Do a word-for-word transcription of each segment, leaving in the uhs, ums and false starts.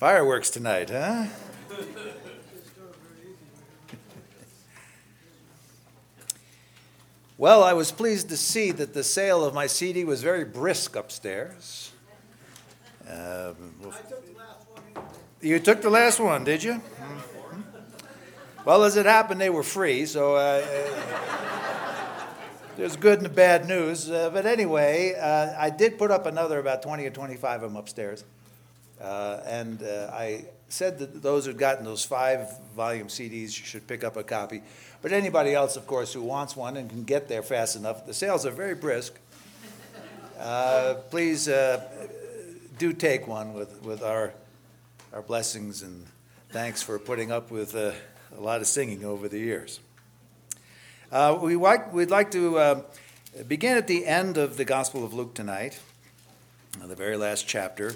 Fireworks tonight, huh? Well, I was pleased to see that the sale of my C D was very brisk upstairs. Um, well, I took the last one. you took the last one, did you? Mm-hmm. Well, as it happened, they were free, so uh, there's good and bad news. Uh, but anyway, uh, I did put up another about twenty or twenty-five of them upstairs. Uh, and uh, I said that those who'd gotten those five-volume C Ds should pick up a copy. But anybody else, of course, who wants one and can get there fast enough, the sales are very brisk. Uh, please uh, do take one with, with our, our blessings and thanks for putting up with uh, a lot of singing over the years. Uh, we like, we'd like to uh, begin at the end of the Gospel of Luke tonight, the very last chapter.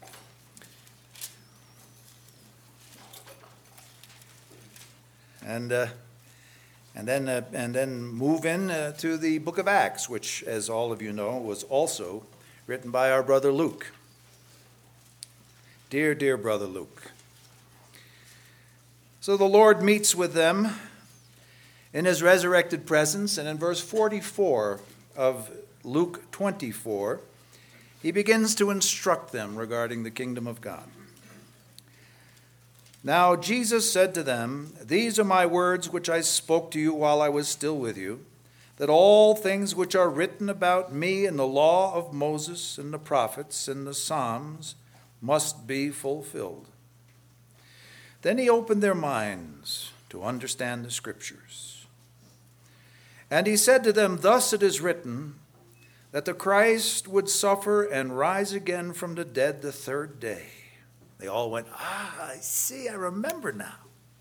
And uh, and then uh, and then move in uh, to the book of Acts, which, as all of you know, was also written by our brother Luke. Dear, dear brother Luke. So the Lord meets with them in his resurrected presence, and in verse forty-four of Luke twenty-four, he begins to instruct them regarding the kingdom of God. Now Jesus said to them, "These are my words which I spoke to you while I was still with you, that all things which are written about me in the law of Moses and the prophets and the Psalms must be fulfilled." Then he opened their minds to understand the Scriptures. And he said to them, "Thus it is written, that the Christ would suffer and rise again from the dead the third day." They all went, "Ah, I see, I remember now."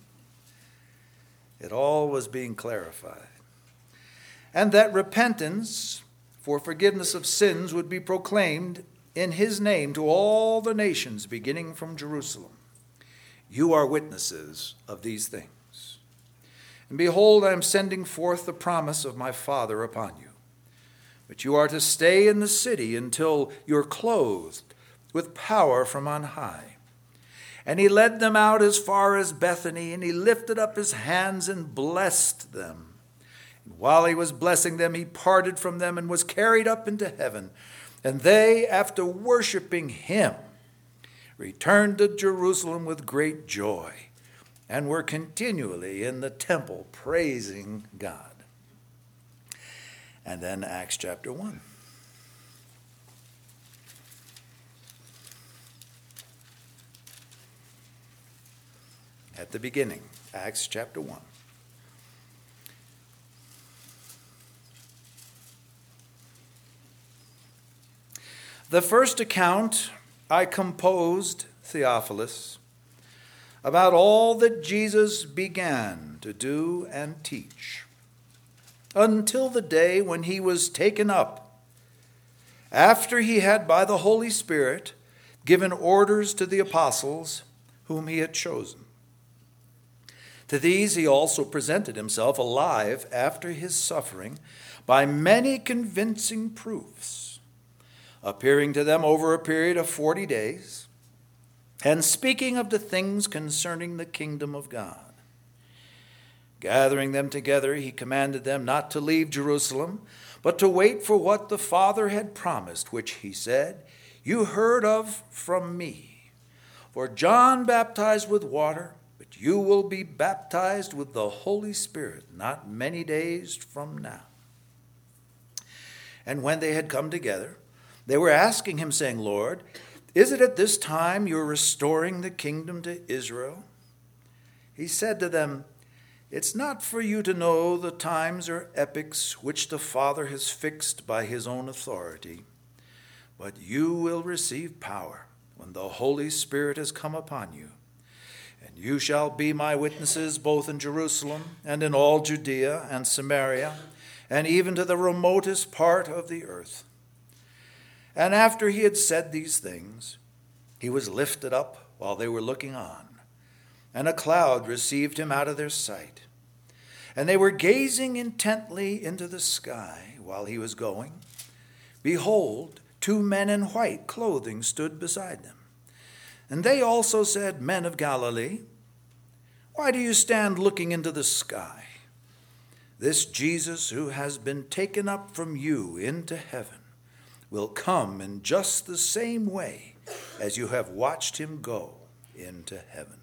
It all was being clarified. And that repentance for forgiveness of sins would be proclaimed in his name to all the nations, beginning from Jerusalem. You are witnesses of these things. And behold, I am sending forth the promise of my Father upon you. But you are to stay in the city until you're clothed with power from on high. And he led them out as far as Bethany, and he lifted up his hands and blessed them. And while he was blessing them, he parted from them and was carried up into heaven. And they, after worshiping him, returned to Jerusalem with great joy, and were continually in the temple praising God. And then Acts chapter one. At the beginning, Acts chapter one. The first account I composed, Theophilus, about all that Jesus began to do and teach, until the day when he was taken up, after he had by the Holy Spirit given orders to the apostles whom he had chosen. To these he also presented himself alive after his suffering by many convincing proofs, appearing to them over a period of forty days, and speaking of the things concerning the kingdom of God. Gathering them together, he commanded them not to leave Jerusalem, but to wait for what the Father had promised, which he said, "You heard of from me. For John baptized with water, but you will be baptized with the Holy Spirit not many days from now." And when they had come together, they were asking him, saying, "Lord, is it at this time you're restoring the kingdom to Israel?" He said to them, "It's not for you to know the times or epochs which the Father has fixed by his own authority, but you will receive power when the Holy Spirit has come upon you. And you shall be my witnesses both in Jerusalem and in all Judea and Samaria, and even to the remotest part of the earth." And after he had said these things, he was lifted up while they were looking on, and a cloud received him out of their sight. And they were gazing intently into the sky while he was going. Behold, two men in white clothing stood beside them. And they also said, Men of Galilee, why do you stand looking into the sky? This Jesus who has been taken up from you into heaven will come in just the same way as you have watched him go into heaven.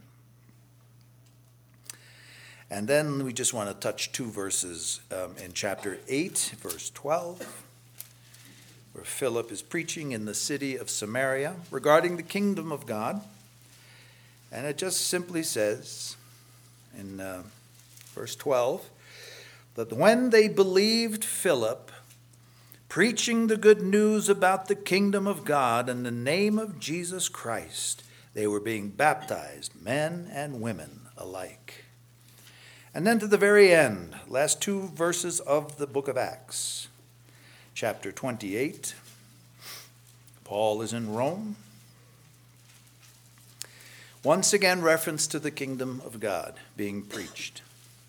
And then we just want to touch two verses um, in chapter eight, verse twelve, where Philip is preaching in the city of Samaria regarding the kingdom of God. And it just simply says in uh, verse twelve, that when they believed Philip, preaching the good news about the kingdom of God in the name of Jesus Christ, they were being baptized, men and women alike. And then to the very end, last two verses of the book of Acts, chapter twenty-eight. Paul is in Rome. Once again, reference to the kingdom of God being preached.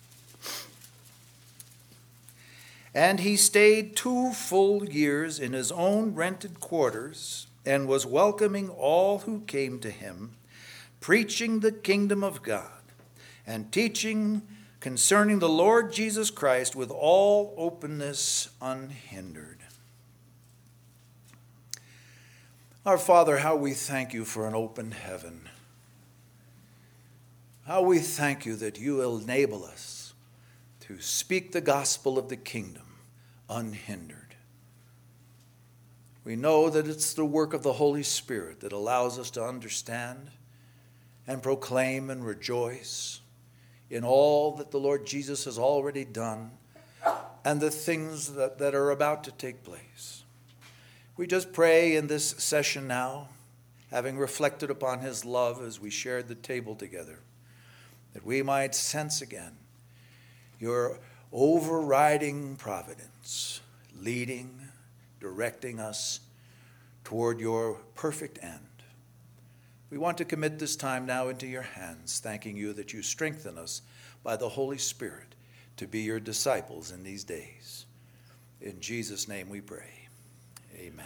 And he stayed two full years in his own rented quarters and was welcoming all who came to him, preaching the kingdom of God and teaching concerning the Lord Jesus Christ with all openness unhindered. Our Father, how we thank you for an open heaven. How we thank you that you enable us to speak the gospel of the kingdom unhindered. We know that it's the work of the Holy Spirit that allows us to understand and proclaim and rejoice in all that the Lord Jesus has already done and the things that, that are about to take place. We just pray in this session now, having reflected upon his love as we shared the table together, that we might sense again your overriding providence, leading, directing us toward your perfect end. We want to commit this time now into your hands, thanking you that you strengthen us by the Holy Spirit to be your disciples in these days. In Jesus' name we pray. Amen.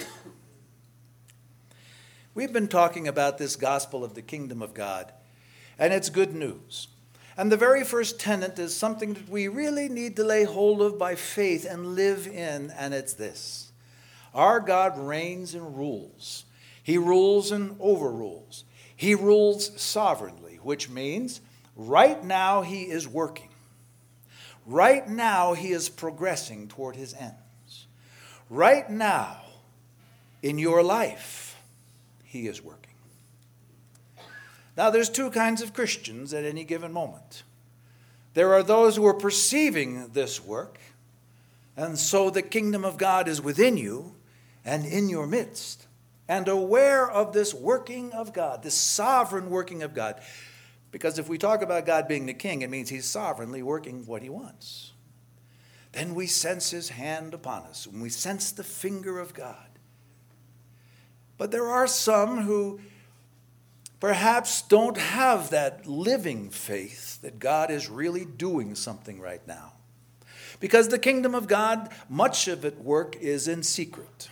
We've been talking about this gospel of the kingdom of God, and it's good news. And the very first tenet is something that we really need to lay hold of by faith and live in, and it's this. Our God reigns and rules. He rules and overrules. He rules sovereignly, which means right now he is working. Right now he is progressing toward his ends. Right now in your life he is working. Now, there's two kinds of Christians at any given moment. There are those who are perceiving this work, and so the kingdom of God is within you and in your midst, and aware of this working of God, this sovereign working of God. Because if we talk about God being the king, it means he's sovereignly working what he wants. Then we sense his hand upon us, and we sense the finger of God. But there are some who perhaps don't have that living faith that God is really doing something right now. Because the kingdom of God, much of its work is in secret.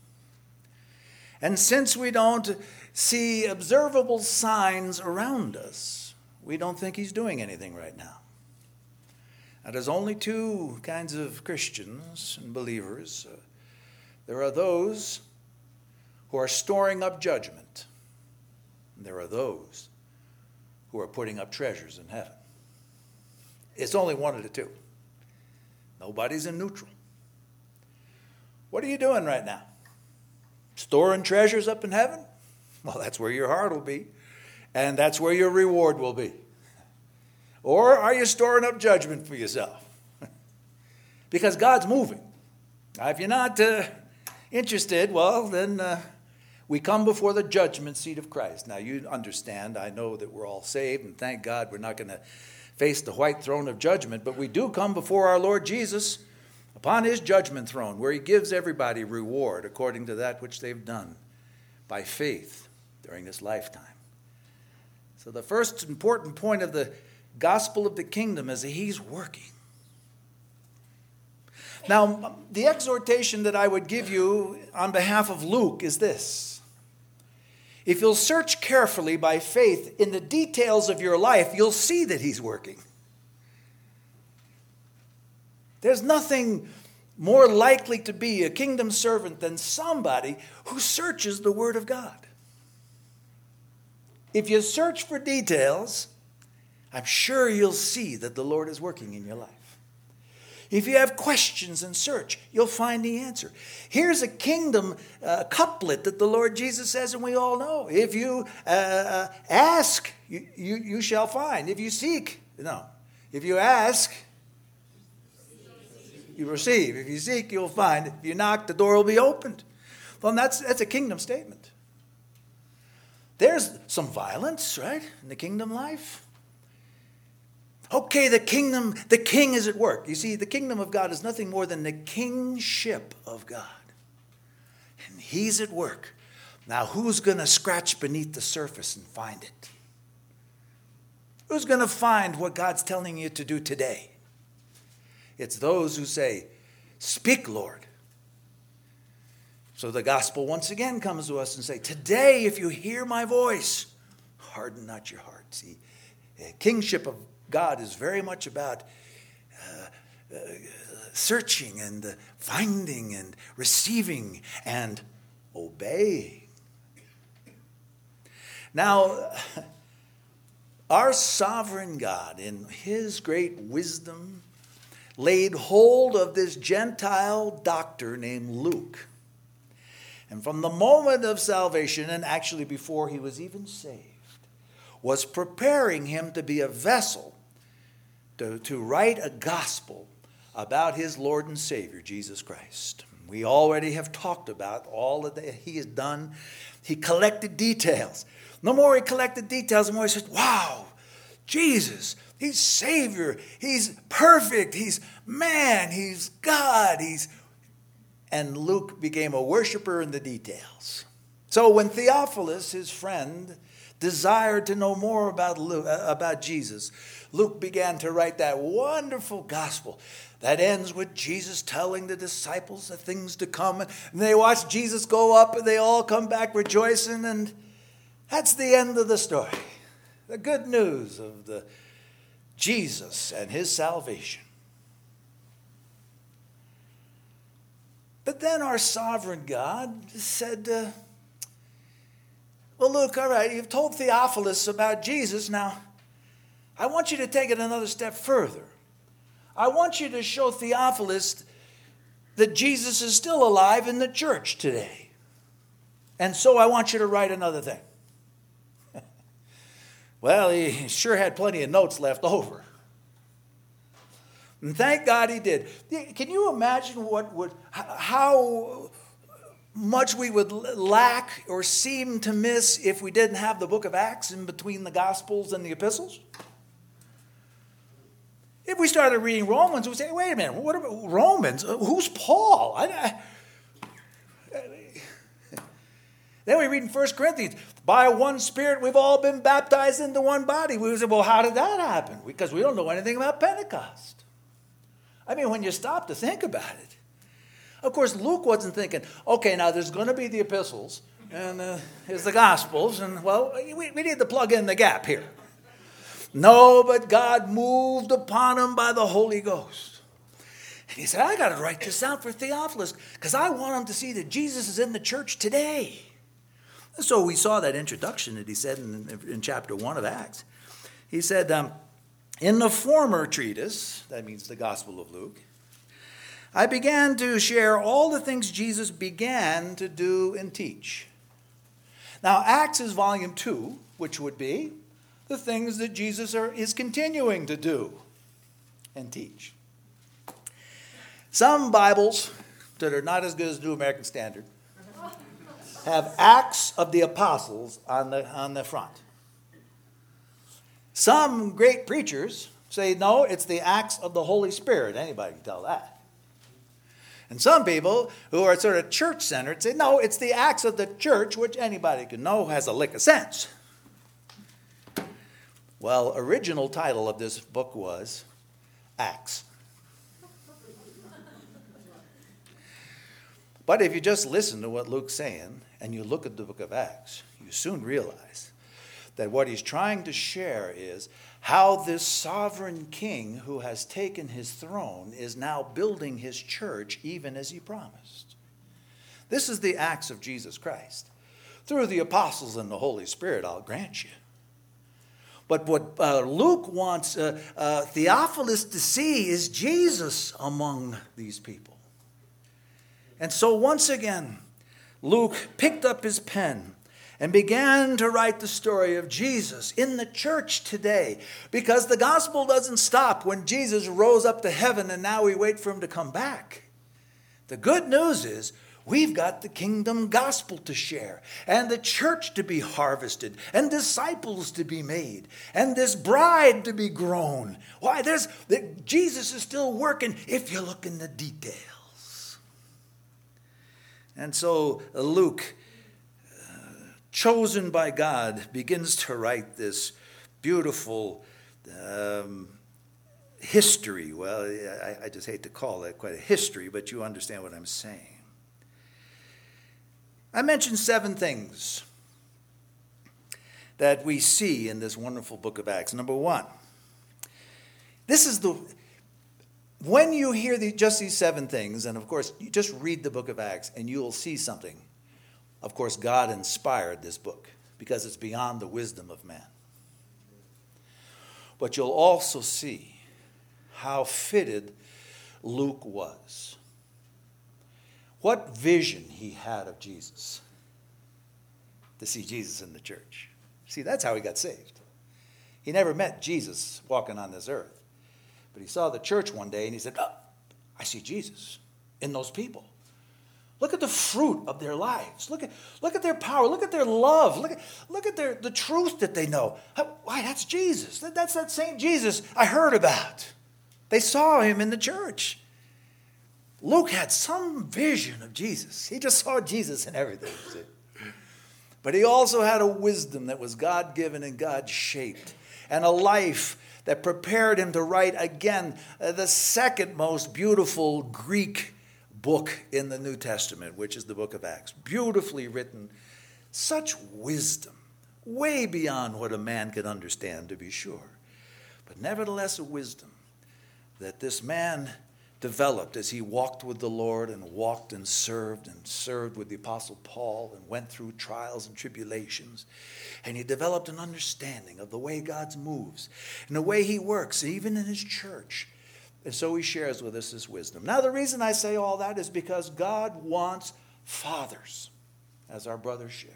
And since we don't see observable signs around us, we don't think he's doing anything right now. Now, there's only two kinds of Christians and believers. Uh, there are those who are storing up judgment. There are those who are putting up treasures in heaven. It's only one of the two. Nobody's in neutral. What are you doing right now? Storing treasures up in heaven? Well, that's where your heart will be, and that's where your reward will be. Or are you storing up judgment for yourself? Because God's moving. Now, if you're not uh, interested, well, then Uh, we come before the judgment seat of Christ. Now, you understand, I know that we're all saved, and thank God we're not going to face the white throne of judgment, but we do come before our Lord Jesus upon his judgment throne, where he gives everybody reward according to that which they've done by faith during this lifetime. So the first important point of the gospel of the kingdom is that he's working. Now, the exhortation that I would give you on behalf of Luke is this. If you'll search carefully by faith in the details of your life, you'll see that he's working. There's nothing more likely to be a kingdom servant than somebody who searches the Word of God. If you search for details, I'm sure you'll see that the Lord is working in your life. If you have questions and search, you'll find the answer. Here's a kingdom uh, couplet that the Lord Jesus says, and we all know. If you uh, uh, ask, you, you, you shall find. If you seek, no. If you ask, you receive. If you seek, you'll find. If you knock, the door will be opened. Well, that's, that's a kingdom statement. There's some violence, right, in the kingdom life. Okay, the kingdom, the king is at work. You see, the kingdom of God is nothing more than the kingship of God. And he's at work. Now, who's going to scratch beneath the surface and find it? Who's going to find what God's telling you to do today? It's those who say, "Speak, Lord." So the gospel once again comes to us and say, today, if you hear my voice, harden not your heart. See, the kingship of God is very much about uh, uh, searching and uh, finding and receiving and obeying. Now, our sovereign God, in his great wisdom, laid hold of this Gentile doctor named Luke. And from the moment of salvation, and actually before he was even saved, was preparing him to be a vessel to, to write a gospel about his Lord and Savior, Jesus Christ. We already have talked about all that he has done. He collected details. The more he collected details, the more he said, wow, Jesus, he's Savior. He's perfect. He's man. He's God. He's... And Luke became a worshiper in the details. So when Theophilus, his friend, desired to know more about Luke, uh, about Jesus, Luke began to write that wonderful gospel that ends with Jesus telling the disciples the things to come. And they watch Jesus go up and they all come back rejoicing. And that's the end of the story. The good news of the Jesus and his salvation. But then our sovereign God said, uh, well, Luke, all right, you've told Theophilus about Jesus. Now, I want you to take it another step further. I want you to show Theophilus that Jesus is still alive in the church today. And so I want you to write another thing. Well, he sure had plenty of notes left over. And thank God he did. Can you imagine what would, how much we would lack or seem to miss if we didn't have the book of Acts in between the Gospels and the epistles? If we started reading Romans, we'd say, wait a minute, what about Romans? Who's Paul? I, I, then we read in First Corinthians, by one Spirit we've all been baptized into one body. We would say, well, how did that happen? Because we don't know anything about Pentecost. I mean, when you stop to think about it. Of course, Luke wasn't thinking, okay, now there's going to be the epistles, and uh, here's the Gospels, and, well, we, we need to plug in the gap here. No, but God moved upon him by the Holy Ghost. And he said, I got to write this out for Theophilus, because I want him to see that Jesus is in the church today. So we saw that introduction that he said in, in chapter one of Acts. He said, um, in the former treatise, that means the Gospel of Luke, I began to share all the things Jesus began to do and teach. Now, Acts is volume two, which would be the things that Jesus are, is continuing to do and teach. Some Bibles that are not as good as New American Standard have Acts of the Apostles on the, on the front. Some great preachers say, no, it's the Acts of the Holy Spirit. Anybody can tell that. And some people who are sort of church-centered say, no, it's the Acts of the church, which anybody can know has a lick of sense. Well, original title of this book was Acts. But if you just listen to what Luke's saying, and you look at the book of Acts, you soon realize that what he's trying to share is how this sovereign king who has taken his throne is now building his church even as he promised. This is the acts of Jesus Christ. Through the apostles and the Holy Spirit, I'll grant you. But what uh, Luke wants uh, uh, Theophilus to see is Jesus among these people. And so once again, Luke picked up his pen and began to write the story of Jesus in the church today, because the gospel doesn't stop when Jesus rose up to heaven and now we wait for him to come back. The good news is we've got the kingdom gospel to share, and the church to be harvested, and disciples to be made, and this bride to be grown. Why? There's Jesus is still working if you look in the details. And so Luke, chosen by God, begins to write this beautiful um, history. Well, I, I just hate to call it quite a history, but you understand what I'm saying. I mentioned seven things that we see in this wonderful book of Acts. Number one, this is the, when you hear the, just these seven things, and of course, you just read the book of Acts and you will see something. Of course, God inspired this book because it's beyond the wisdom of man. But you'll also see how fitted Luke was. What vision he had of Jesus. To see Jesus in the church. See, that's how he got saved. He never met Jesus walking on this earth. But he saw the church one day and he said, oh, I see Jesus in those people. Look at the fruit of their lives. Look at, look at their power. Look at their love. Look at, look at their, the truth that they know. Why, that's Jesus. That, that's that same Jesus I heard about. They saw him in the church. Luke had some vision of Jesus. He just saw Jesus in everything. See? But he also had a wisdom that was God-given and God-shaped, and a life that prepared him to write again uh, the second most beautiful Greek book in the New Testament, which is the book of Acts. Beautifully written, such wisdom, way beyond what a man could understand, to be sure. But nevertheless, a wisdom that this man developed as he walked with the Lord and walked and served and served with the Apostle Paul and went through trials and tribulations. And he developed an understanding of the way God moves and the way he works, even in his church. And so he shares with us his wisdom. Now, the reason I say all that is because God wants fathers, as our brother shared.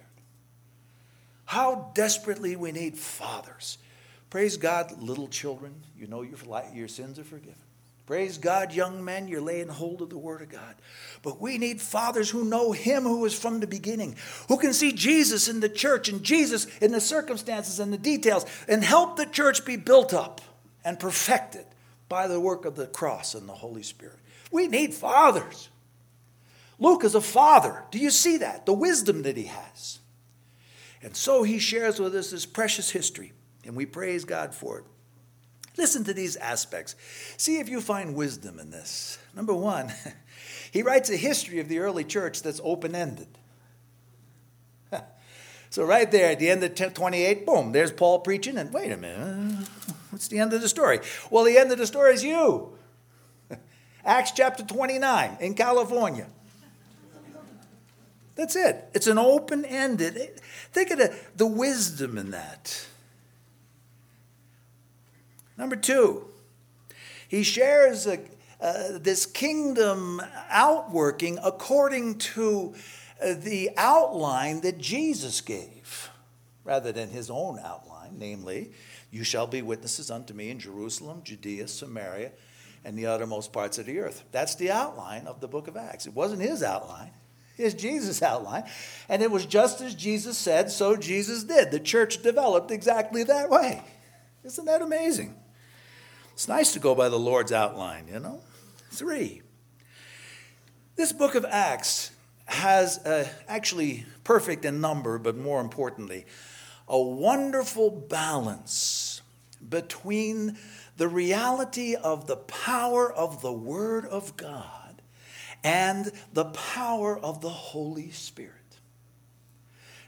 How desperately we need fathers. Praise God, little children, you know your, your sins are forgiven. Praise God, young men, you're laying hold of the Word of God. But we need fathers who know him who is from the beginning, who can see Jesus in the church and Jesus in the circumstances and the details, and help the church be built up and perfected by the work of the cross and the Holy Spirit. We need fathers. Luke is a father. Do you see that? The wisdom that he has. And so he shares with us this precious history, and we praise God for it. Listen to these aspects. See if you find wisdom in this. Number one, he writes a history of the early church that's open-ended. So right there at the end of twenty-eight, boom, there's Paul preaching, and wait a minute, what's the end of the story? Well, the end of the story is you. Acts chapter twenty-nine in California. That's it. It's an open-ended. Think of the, the wisdom in that. Number two, he shares a, uh, this kingdom outworking according to uh, the outline that Jesus gave, rather than his own outline, namely, you shall be witnesses unto me in Jerusalem, Judea, Samaria, and the uttermost parts of the earth. That's the outline of the book of Acts. It wasn't his outline. It's Jesus' outline. And it was just as Jesus said, so Jesus did. The church developed exactly that way. Isn't that amazing? It's nice to go by the Lord's outline, you know. Three, this book of Acts has a, actually perfect in number, but more importantly, a wonderful balance between the reality of the power of the Word of God and the power of the Holy Spirit.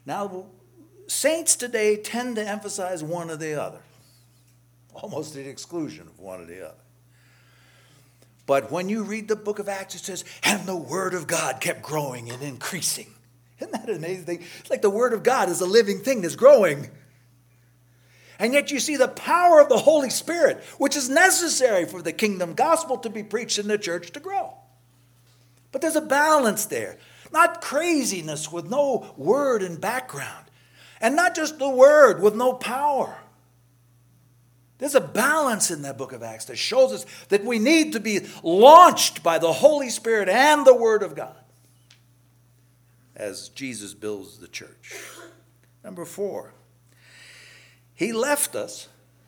Now, saints today tend to emphasize one or the other, almost to the exclusion of one or the other. But when you read the book of Acts, it says, and the word of God kept growing and increasing. Isn't that an amazing thing? It's like the word of God is a living thing that's growing. And yet you see the power of the Holy Spirit, which is necessary for the kingdom gospel to be preached in the church to grow. But there's a balance there. Not craziness with no word and background. And not just the word with no power. There's a balance in that book of Acts that shows us that we need to be launched by the Holy Spirit and the Word of God as Jesus builds the church. Number four, he left us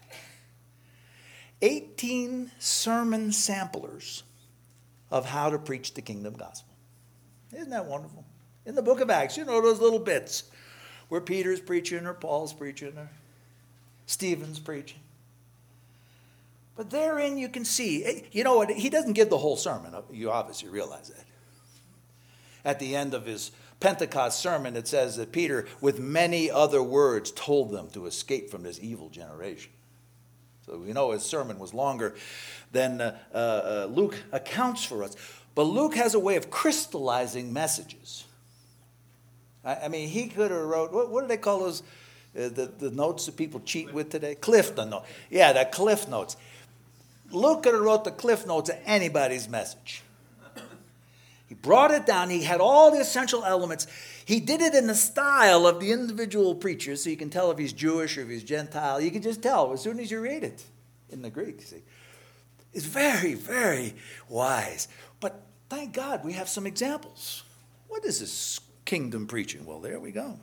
eighteen sermon samplers of how to preach the kingdom gospel. Isn't that wonderful? In the book of Acts, you know those little bits where Peter's preaching or Paul's preaching or Stephen's preaching. But therein you can see, you know what, he doesn't give the whole sermon. You obviously realize that. At the end of his Pentecost sermon, it says that Peter, with many other words, told them to escape from this evil generation. So we know his sermon was longer than uh, uh, Luke accounts for us. But Luke has a way of crystallizing messages. I, I mean, he could have wrote, what, what do they call those, uh, the, the notes that people cheat with today? Cliff notes. Yeah, the Cliff Notes. Luke could have wrote the Cliff Notes of anybody's message. He brought it down. He had all the essential elements. He did it in the style of the individual preacher, so you can tell if he's Jewish or if he's Gentile. You can just tell as soon as you read it in the Greek. See, it's very, very wise. But thank God we have some examples. What is this kingdom preaching? Well, there we go.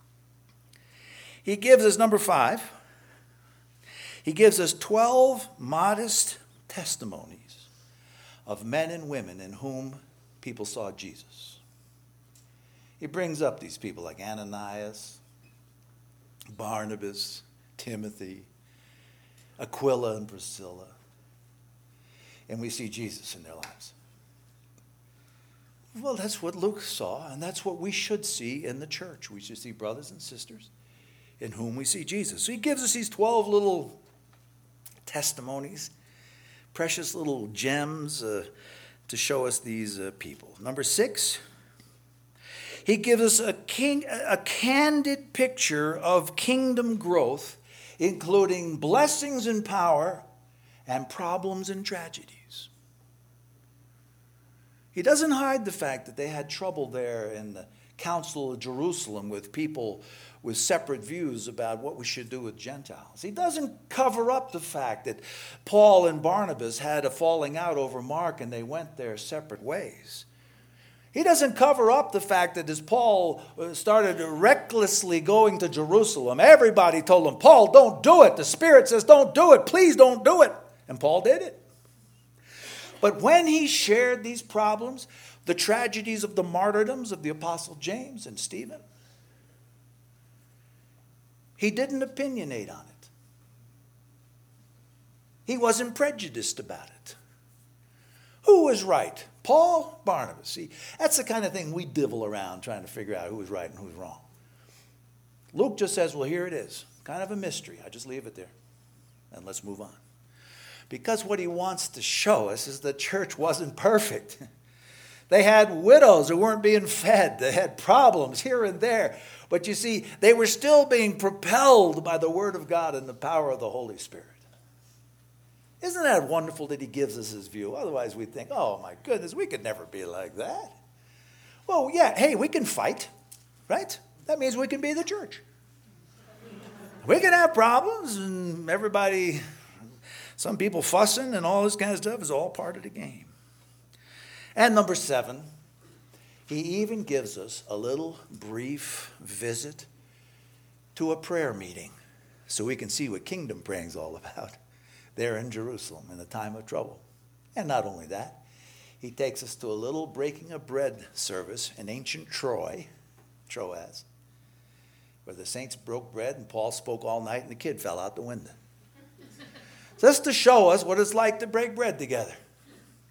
He gives us number five. He gives us twelve modest testimonies of men and women in whom people saw Jesus. He brings up these people like Ananias, Barnabas, Timothy, Aquila and Priscilla. And we see Jesus in their lives. Well, that's what Luke saw, and that's what we should see in the church. We should see brothers and sisters in whom we see Jesus. So he gives us these twelve little testimonies, precious little gems uh, to show us these uh, people. Number six, he gives us a, king, a candid picture of kingdom growth, including blessings and power and problems and tragedies. He doesn't hide the fact that they had trouble there in the Council of Jerusalem with people with separate views about what we should do with Gentiles. He doesn't cover up the fact that Paul and Barnabas had a falling out over Mark and they went their separate ways. He doesn't cover up the fact that as Paul started recklessly going to Jerusalem, everybody told him, Paul, don't do it. The Spirit says, don't do it. Please don't do it. And Paul did it. But when he shared these problems, the tragedies of the martyrdoms of the Apostle James and Stephen, he didn't opinionate on it. He wasn't prejudiced about it. Who was right? Paul, Barnabas. See, that's the kind of thing we divil around trying to figure out who was right and who was wrong. Luke just says, well, here it is. Kind of a mystery. I just leave it there. And let's move on. Because what he wants to show us is the church wasn't perfect. They had widows who weren't being fed. They had problems here and there. But you see, they were still being propelled by the Word of God and the power of the Holy Spirit. Isn't that wonderful that he gives us his view? Otherwise we think, oh my goodness, we could never be like that. Well, yeah, hey, we can fight, right? That means we can be the church. We can have problems and everybody, some people fussing and all this kind of stuff is all part of the game. And number seven, he even gives us a little brief visit to a prayer meeting so we can see what kingdom praying is all about there in Jerusalem in a time of trouble. And not only that, he takes us to a little breaking of bread service in ancient Troy, Troas, where the saints broke bread and Paul spoke all night and the kid fell out the window. Just to show us what it's like to break bread together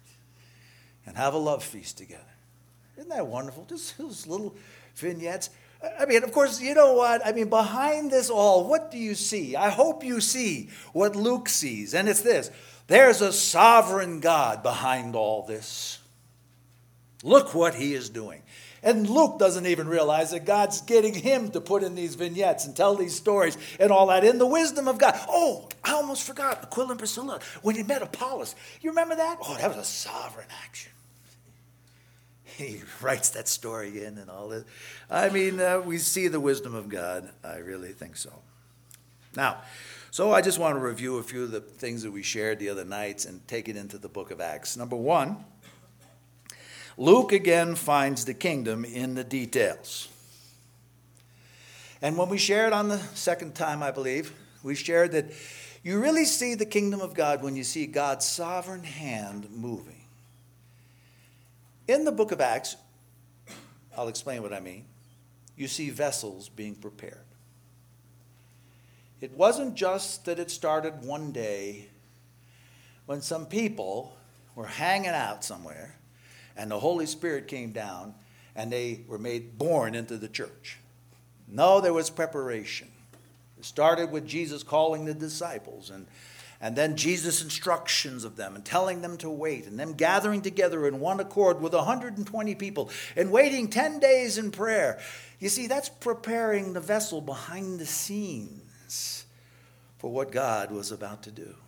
and have a love feast together. Isn't that wonderful? Just those little vignettes. I mean, of course, you know what? I mean, behind this all, what do you see? I hope you see what Luke sees, and it's this. There's a sovereign God behind all this. Look what he is doing. And Luke doesn't even realize that God's getting him to put in these vignettes and tell these stories and all that in the wisdom of God. Oh, I almost forgot Aquila and Priscilla when he met Apollos. You remember that? Oh, that was a sovereign action. He writes that story in and all this. I mean, uh, we see the wisdom of God. I really think so. Now, so I just want to review a few of the things that we shared the other nights and take it into the book of Acts. Number one, Luke again finds the kingdom in the details. And when we shared on the second time, I believe, we shared that you really see the kingdom of God when you see God's sovereign hand moving. In the book of Acts, I'll explain what I mean, you see vessels being prepared. It wasn't just that it started one day when some people were hanging out somewhere and the Holy Spirit came down and they were made born into the church. No, there was preparation. It started with Jesus calling the disciples and And then Jesus' instructions of them and telling them to wait and them gathering together in one accord with one hundred twenty people and waiting ten days in prayer. You see, that's preparing the vessel behind the scenes for what God was about to do.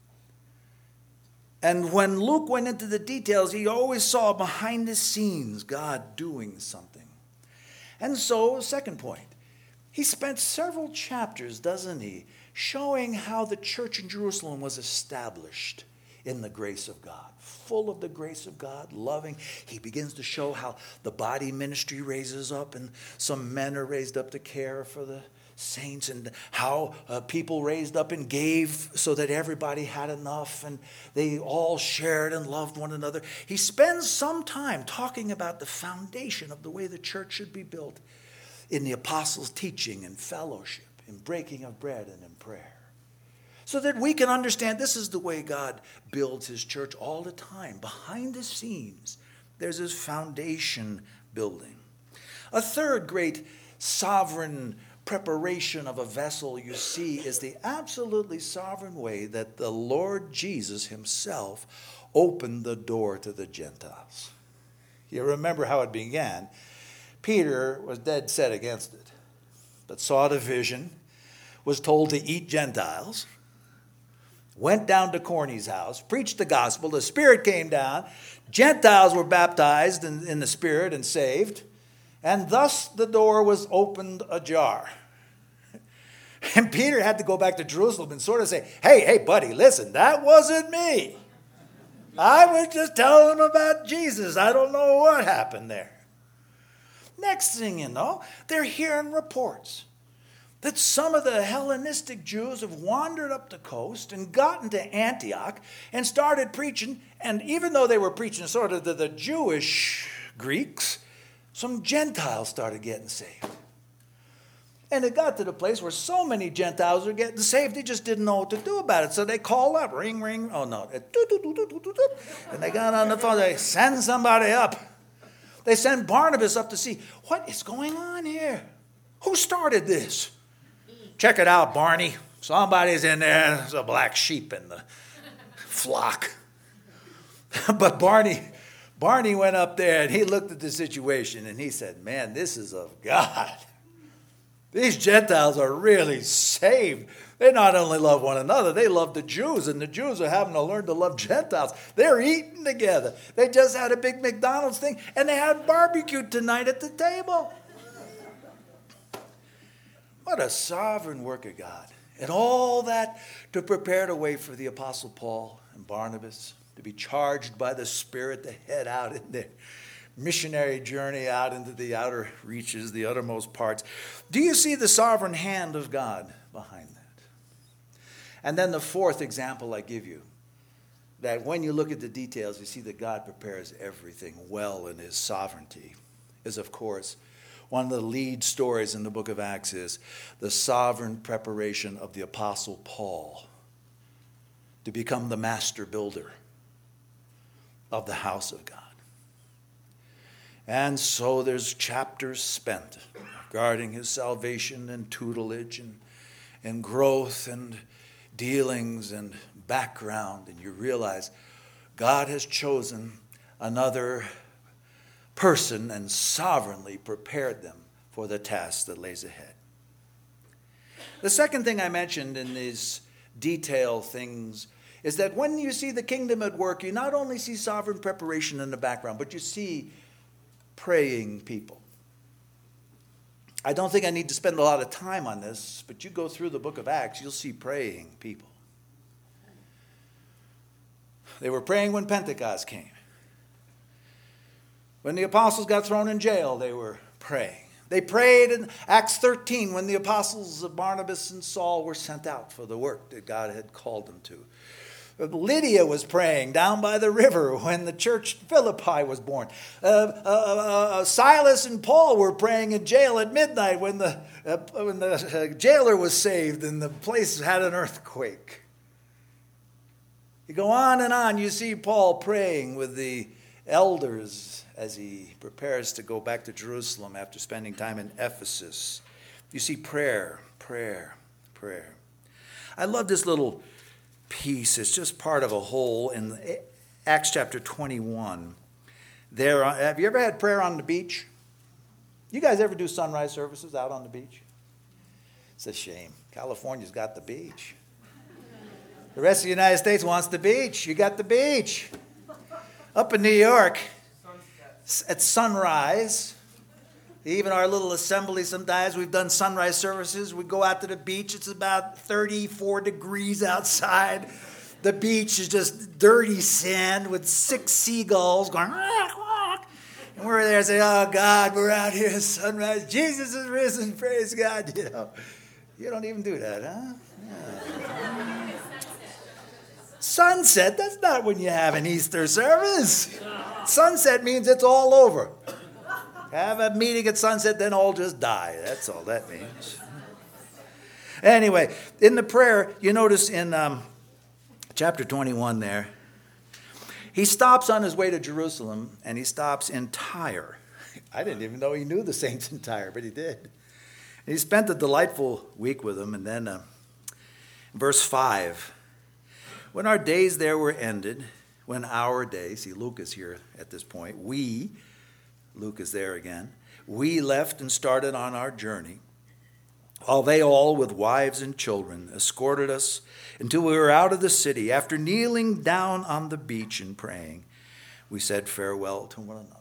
And when Luke went into the details, he always saw behind the scenes God doing something. And so, second point, he spent several chapters, doesn't he, showing how the church in Jerusalem was established in the grace of God, full of the grace of God, loving. He begins to show how the body ministry raises up and some men are raised up to care for the saints and how uh, people raised up and gave so that everybody had enough and they all shared and loved one another. He spends some time talking about the foundation of the way the church should be built in the apostles' teaching and fellowship, in breaking of bread and in prayer. So that we can understand this is the way God builds his church all the time. Behind the scenes, there's this foundation building. A third great sovereign preparation of a vessel you see is the absolutely sovereign way that the Lord Jesus himself opened the door to the Gentiles. You remember how it began. Peter was dead set against it, but saw the vision, was told to eat Gentiles, went down to Corny's house, preached the gospel, the Spirit came down, Gentiles were baptized in, in the Spirit and saved, and thus the door was opened ajar. And Peter had to go back to Jerusalem and sort of say, hey, hey, buddy, listen, that wasn't me. I was just telling them about Jesus. I don't know what happened there. Next thing you know, they're hearing reports that some of the Hellenistic Jews have wandered up the coast and gotten to Antioch and started preaching. And even though they were preaching sort of to the Jewish Greeks, some Gentiles started getting saved. And it got to the place where so many Gentiles were getting saved, they just didn't know what to do about it. So they called up, ring, ring, oh no, and they got on the phone, they send somebody up. They send Barnabas up to see, what is going on here? Who started this? Check it out, Barney. Somebody's in there. There's a black sheep in the flock. But Barney, Barney went up there and he looked at the situation and he said, man, this is of God. These Gentiles are really saved. They not only love one another, they love the Jews, and the Jews are having to learn to love Gentiles. They're eating together. They just had a big McDonald's thing, and they had barbecue tonight at the table. What a sovereign work of God. And all that to prepare the way for the Apostle Paul and Barnabas to be charged by the Spirit to head out in their missionary journey out into the outer reaches, the uttermost parts. Do you see the sovereign hand of God behind that? And then the fourth example I give you, that when you look at the details, you see that God prepares everything well in his sovereignty, is, of course, one of the lead stories in the book of Acts is the sovereign preparation of the Apostle Paul to become the master builder of the house of God. And so there's chapters spent guarding his salvation and tutelage and, and growth and dealings and background. And you realize God has chosen another person and sovereignly prepared them for the task that lays ahead. The second thing I mentioned in these detail things is that when you see the kingdom at work, you not only see sovereign preparation in the background, but you see praying people. I don't think I need to spend a lot of time on this, but you go through the book of Acts, you'll see praying people. They were praying when Pentecost came. When the apostles got thrown in jail, they were praying. They prayed in Acts thirteen when the apostles of Barnabas and Saul were sent out for the work that God had called them to. Lydia was praying down by the river when the church Philippi was born. Uh, uh, uh, Silas and Paul were praying in jail at midnight when the, uh, when the uh, jailer was saved and the place had an earthquake. You go on and on. You see Paul praying with the elders as he prepares to go back to Jerusalem after spending time in Ephesus. You see prayer, prayer, prayer. I love this little piece. It's just part of a whole in Acts chapter twenty-one. There, have you ever had prayer on the beach? You guys ever do sunrise services out on the beach? It's a shame. California's got the beach. The rest of the United States wants the beach. You got the beach. Up in New York, at sunrise, even our little assembly sometimes, we've done sunrise services. We go out to the beach. It's about thirty-four degrees outside. The beach is just dirty sand with six seagulls going, rock, rock. And we're there saying, oh, God, we're out here at sunrise. Jesus is risen. Praise God. You know, you don't even do that, huh? Yeah. Sunset, that's not when you have an Easter service. Sunset means it's all over. Have a meeting at sunset, then all just die. That's all that means. Anyway, in the prayer, you notice in um, chapter twenty-one there, he stops on his way to Jerusalem, and he stops in Tyre. I didn't even know he knew the saints in Tyre, but he did. And he spent a delightful week with them, and then uh, verse five, when our days there were ended, when our days, see Luke is here at this point, we, Luke is there again, we left and started on our journey, while they all with wives and children escorted us until we were out of the city. After kneeling down on the beach and praying, we said farewell to one another.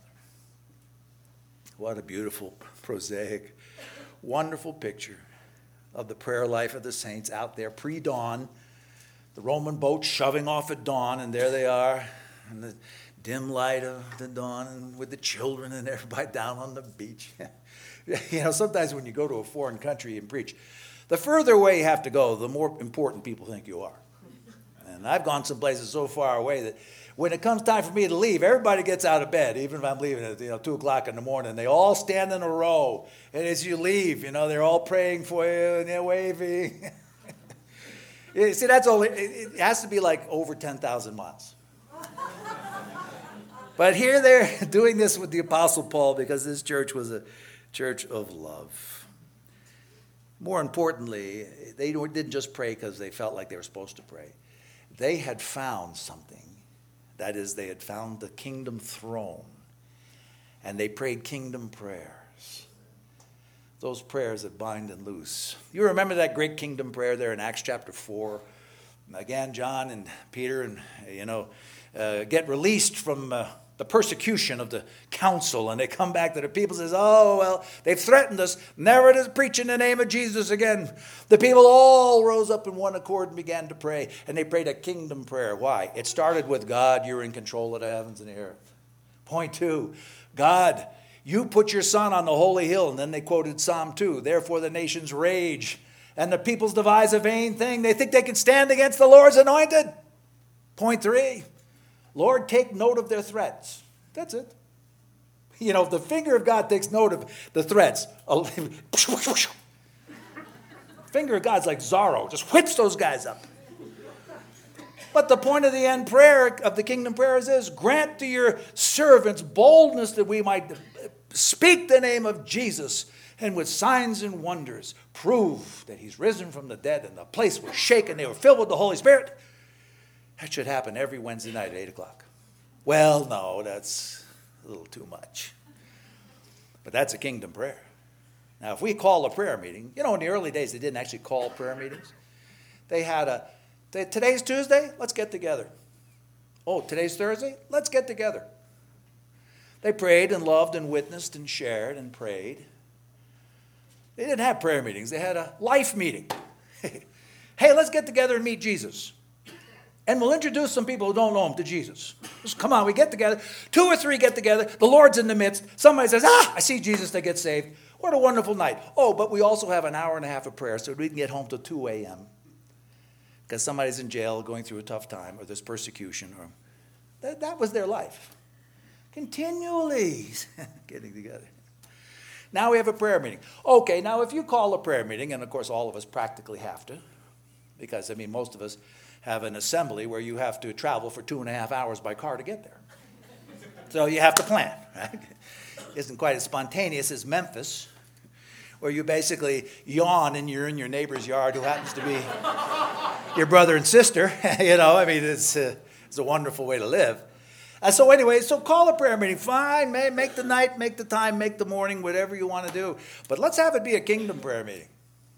What a beautiful, prosaic, wonderful picture of the prayer life of the saints out there pre-dawn. The Roman boat shoving off at dawn, and there they are in the dim light of the dawn and with the children and everybody down on the beach. You know, sometimes when you go to a foreign country and preach, the further away you have to go, the more important people think you are. And I've gone some places so far away that when it comes time for me to leave, everybody gets out of bed, even if I'm leaving at you know, two o'clock in the morning. They all stand in a row. And as you leave, you know, they're all praying for you and they're waving. See, that's only, it has to be like over ten thousand miles. But here they're doing this with the Apostle Paul because this church was a church of love. More importantly, they didn't just pray because they felt like they were supposed to pray. They had found something. That is, they had found the kingdom throne. And they prayed kingdom prayers. Those prayers that bind and loose. You remember that great kingdom prayer there in Acts chapter four? Again, John and Peter and, you know, uh, get released from uh, the persecution of the council, and they come back to the people and says, oh, well, they've threatened us, never to preach in the name of Jesus again. The people all rose up in one accord and began to pray, and they prayed a kingdom prayer. Why? It started with, God, you're in control of the heavens and the earth. Point two, God, you put your son on the holy hill. And then they quoted Psalm two. Therefore the nations rage and the peoples devise a vain thing. They think they can stand against the Lord's anointed. Point three, Lord, take note of their threats. That's it. You know, the finger of God takes note of the threats. Finger of God's like Zorro. Just whips those guys up. But the point of the end prayer of the kingdom prayer is this: grant to your servants boldness that we might speak the name of Jesus and with signs and wonders prove that he's risen from the dead, and the place was shaken. They were filled with the Holy Spirit. That should happen every Wednesday night at eight o'clock. Well, no, that's a little too much. But that's a kingdom prayer. Now, if we call a prayer meeting, you know, in the early days, they didn't actually call prayer meetings. They had a, they, today's Tuesday, let's get together. Oh, today's Thursday, let's get together. They prayed and loved and witnessed and shared and prayed. They didn't have prayer meetings. They had a life meeting. Hey, let's get together and meet Jesus. And we'll introduce some people who don't know him to Jesus. Just come on, we get together. Two or three get together. The Lord's in the midst. Somebody says, ah, I see Jesus, they get saved. What a wonderful night. Oh, but we also have an hour and a half of prayer so we can get home till two a.m. because somebody's in jail going through a tough time, or there's persecution. Or that, that was their life. Continually getting together. Now we have a prayer meeting. Okay, now if you call a prayer meeting, and of course all of us practically have to, because, I mean, most of us have an assembly where you have to travel for two and a half hours by car to get there. So you have to plan, right? Isn't quite as spontaneous as Memphis, where you basically yawn and you're in your neighbor's yard who happens to be your brother and sister. You know, I mean, it's a, it's a wonderful way to live. And so anyway, so call a prayer meeting. Fine, make the night, make the time, make the morning, whatever you want to do. But let's have it be a kingdom prayer meeting.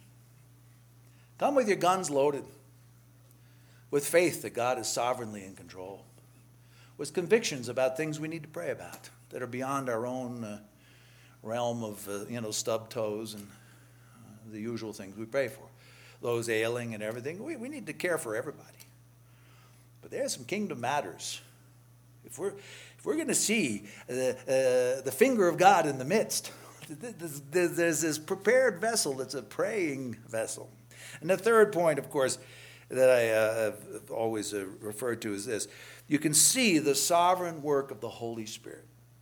Come with your guns loaded, with faith that God is sovereignly in control, with convictions about things we need to pray about that are beyond our own uh, realm of, uh, you know, stub toes and uh, the usual things we pray for. Those ailing and everything. We, we need to care for everybody. But there's some kingdom matters. If we're, if we're going to see the, uh, the finger of God in the midst, there's, there's this prepared vessel that's a praying vessel. And the third point, of course, that I uh, have always uh, referred to is this. You can see the sovereign work of the Holy Spirit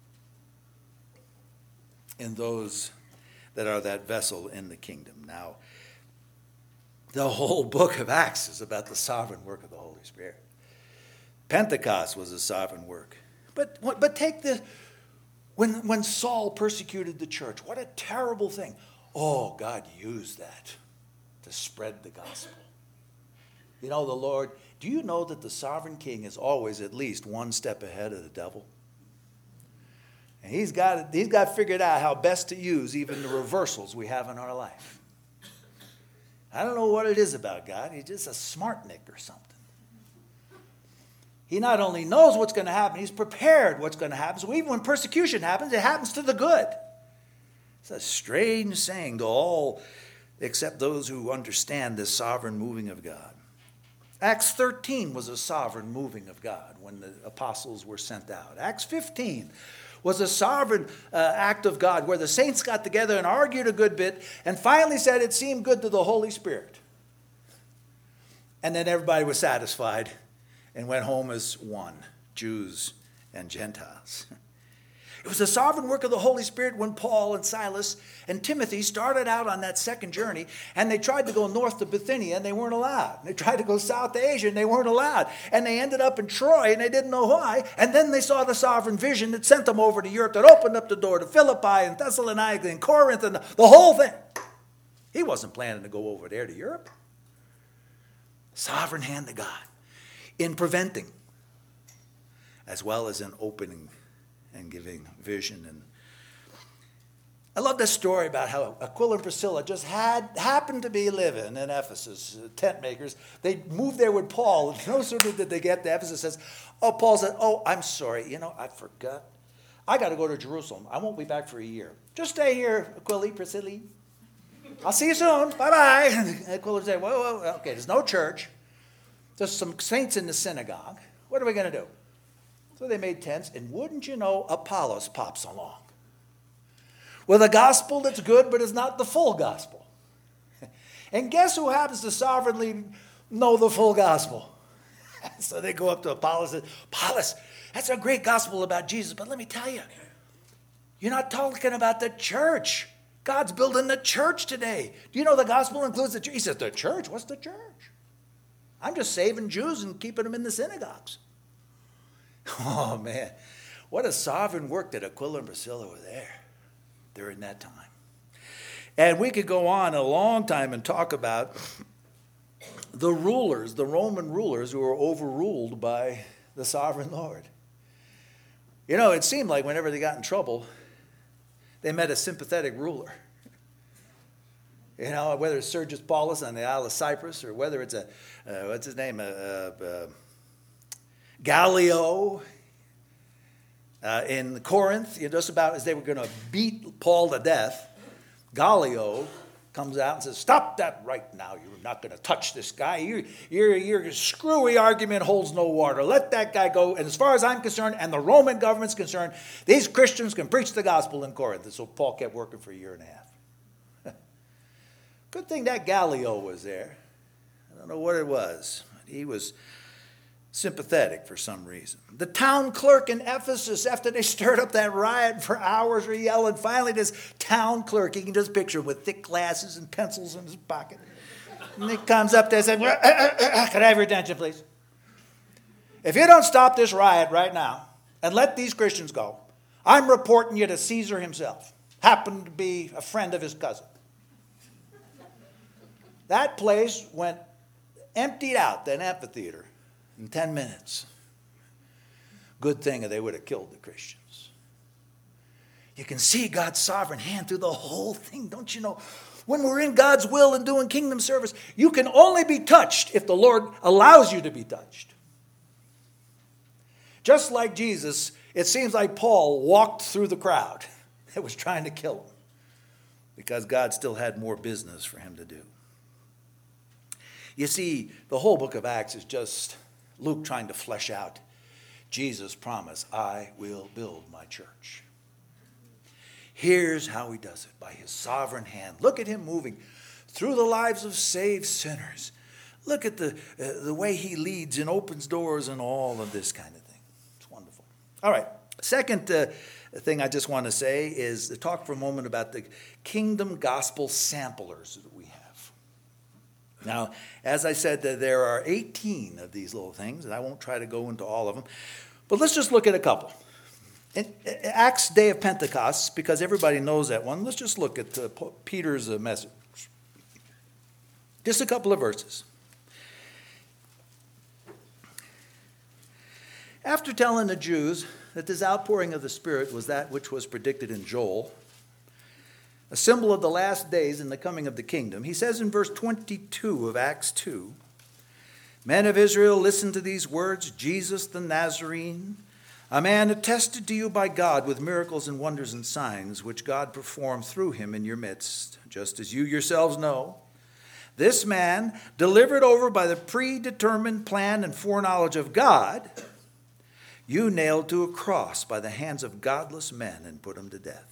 in those that are that vessel in the kingdom. Now, the whole book of Acts is about the sovereign work of the Holy Spirit. Pentecost was a sovereign work. But but take the, when, when Saul persecuted the church, what a terrible thing. Oh, God used that to spread the gospel. You know, the Lord, do you know that the sovereign king is always at least one step ahead of the devil? And he's got, he's got figured out how best to use even the reversals we have in our life. I don't know what it is about God. He's just a smart nick or something. He not only knows what's going to happen, he's prepared what's going to happen. So even when persecution happens, it happens to the good. It's a strange saying to all except those who understand this sovereign moving of God. Acts thirteen was a sovereign moving of God when the apostles were sent out. Acts fifteen was a sovereign uh, act of God where the saints got together and argued a good bit and finally said it seemed good to the Holy Spirit. And then everybody was satisfied and went home as one, Jews and Gentiles. It was the sovereign work of the Holy Spirit when Paul and Silas and Timothy started out on that second journey, and they tried to go north to Bithynia, and they weren't allowed. They tried to go south to Asia, and they weren't allowed. And they ended up in Troy, and they didn't know why. And then they saw the sovereign vision that sent them over to Europe, that opened up the door to Philippi and Thessalonica and Corinth and the, the whole thing. He wasn't planning to go over there to Europe. Sovereign hand of God in preventing as well as in opening and giving vision. And I love this story about how Aquila and Priscilla just had happened to be living in Ephesus, uh, tent makers. They moved there with Paul, and no sooner did they get to Ephesus, says, oh, Paul said, oh, I'm sorry, you know, I forgot. I got to go to Jerusalem. I won't be back for a year. Just stay here, Aquila, Priscilla. I'll see you soon. Bye-bye. Aquila said, whoa, whoa, okay, there's no church. There's some saints in the synagogue. What are we going to do? So they made tents, and wouldn't you know, Apollos pops along with a gospel that's good, but is not the full gospel. And guess who happens to sovereignly know the full gospel? So they go up to Apollos and say, Apollos, that's a great gospel about Jesus, but let me tell you, you're not talking about the church. God's building the church today. Do you know the gospel includes the church? He says, the church? What's the church? I'm just saving Jews and keeping them in the synagogues. Oh, man. What a sovereign work that Aquila and Priscilla were there during that time. And we could go on a long time and talk about the rulers, the Roman rulers who were overruled by the sovereign Lord. You know, it seemed like whenever they got in trouble, they met a sympathetic ruler. You know, whether it's Sergius Paulus on the Isle of Cyprus, or whether it's a, uh, what's his name, uh, uh, Gallio uh, in Corinth, you know, just about as they were going to beat Paul to death, Gallio comes out and says, "Stop that right now. You're not going to touch this guy. Your, your, your screwy argument holds no water. Let that guy go. And as far as I'm concerned, and the Roman government's concerned, these Christians can preach the gospel in Corinth." And so Paul kept working for a year and a half. Good thing that Gallio was there. I don't know what it was. But he was sympathetic for some reason. The town clerk in Ephesus, after they stirred up that riot for hours, were yelling. Finally, this town clerk, you can just picture him with thick glasses and pencils in his pocket. And he comes up there and says, "Can I have your attention, please? If you don't stop this riot right now and let these Christians go, I'm reporting you to Caesar himself. Happened to be a friend of his cousin." That place went emptied out, that amphitheater, in ten minutes. Good thing or they would have killed the Christians. You can see God's sovereign hand through the whole thing, don't you know? When we're in God's will and doing kingdom service, you can only be touched if the Lord allows you to be touched. Just like Jesus, it seems like Paul walked through the crowd that was trying to kill him because God still had more business for him to do. You see, the whole book of Acts is just Luke trying to flesh out Jesus' promise, "I will build my church." Here's how he does it, by his sovereign hand. Look at him moving through the lives of saved sinners. Look at the, uh, the way he leads and opens doors and all of this kind of thing. It's wonderful. All right, second uh, thing I just want to say is to talk for a moment about the kingdom gospel samplers that we have. Now, as I said, there are eighteen of these little things, and I won't try to go into all of them. But let's just look at a couple. In Acts Day of Pentecost, because everybody knows that one, let's just look at uh, Peter's uh, message. Just a couple of verses. After telling the Jews that this outpouring of the Spirit was that which was predicted in Joel, a symbol of the last days and the coming of the kingdom, he says in verse twenty-two of Acts two, "Men of Israel, listen to these words. Jesus the Nazarene, a man attested to you by God with miracles and wonders and signs, which God performed through him in your midst, just as you yourselves know. This man, delivered over by the predetermined plan and foreknowledge of God, you nailed to a cross by the hands of godless men and put him to death."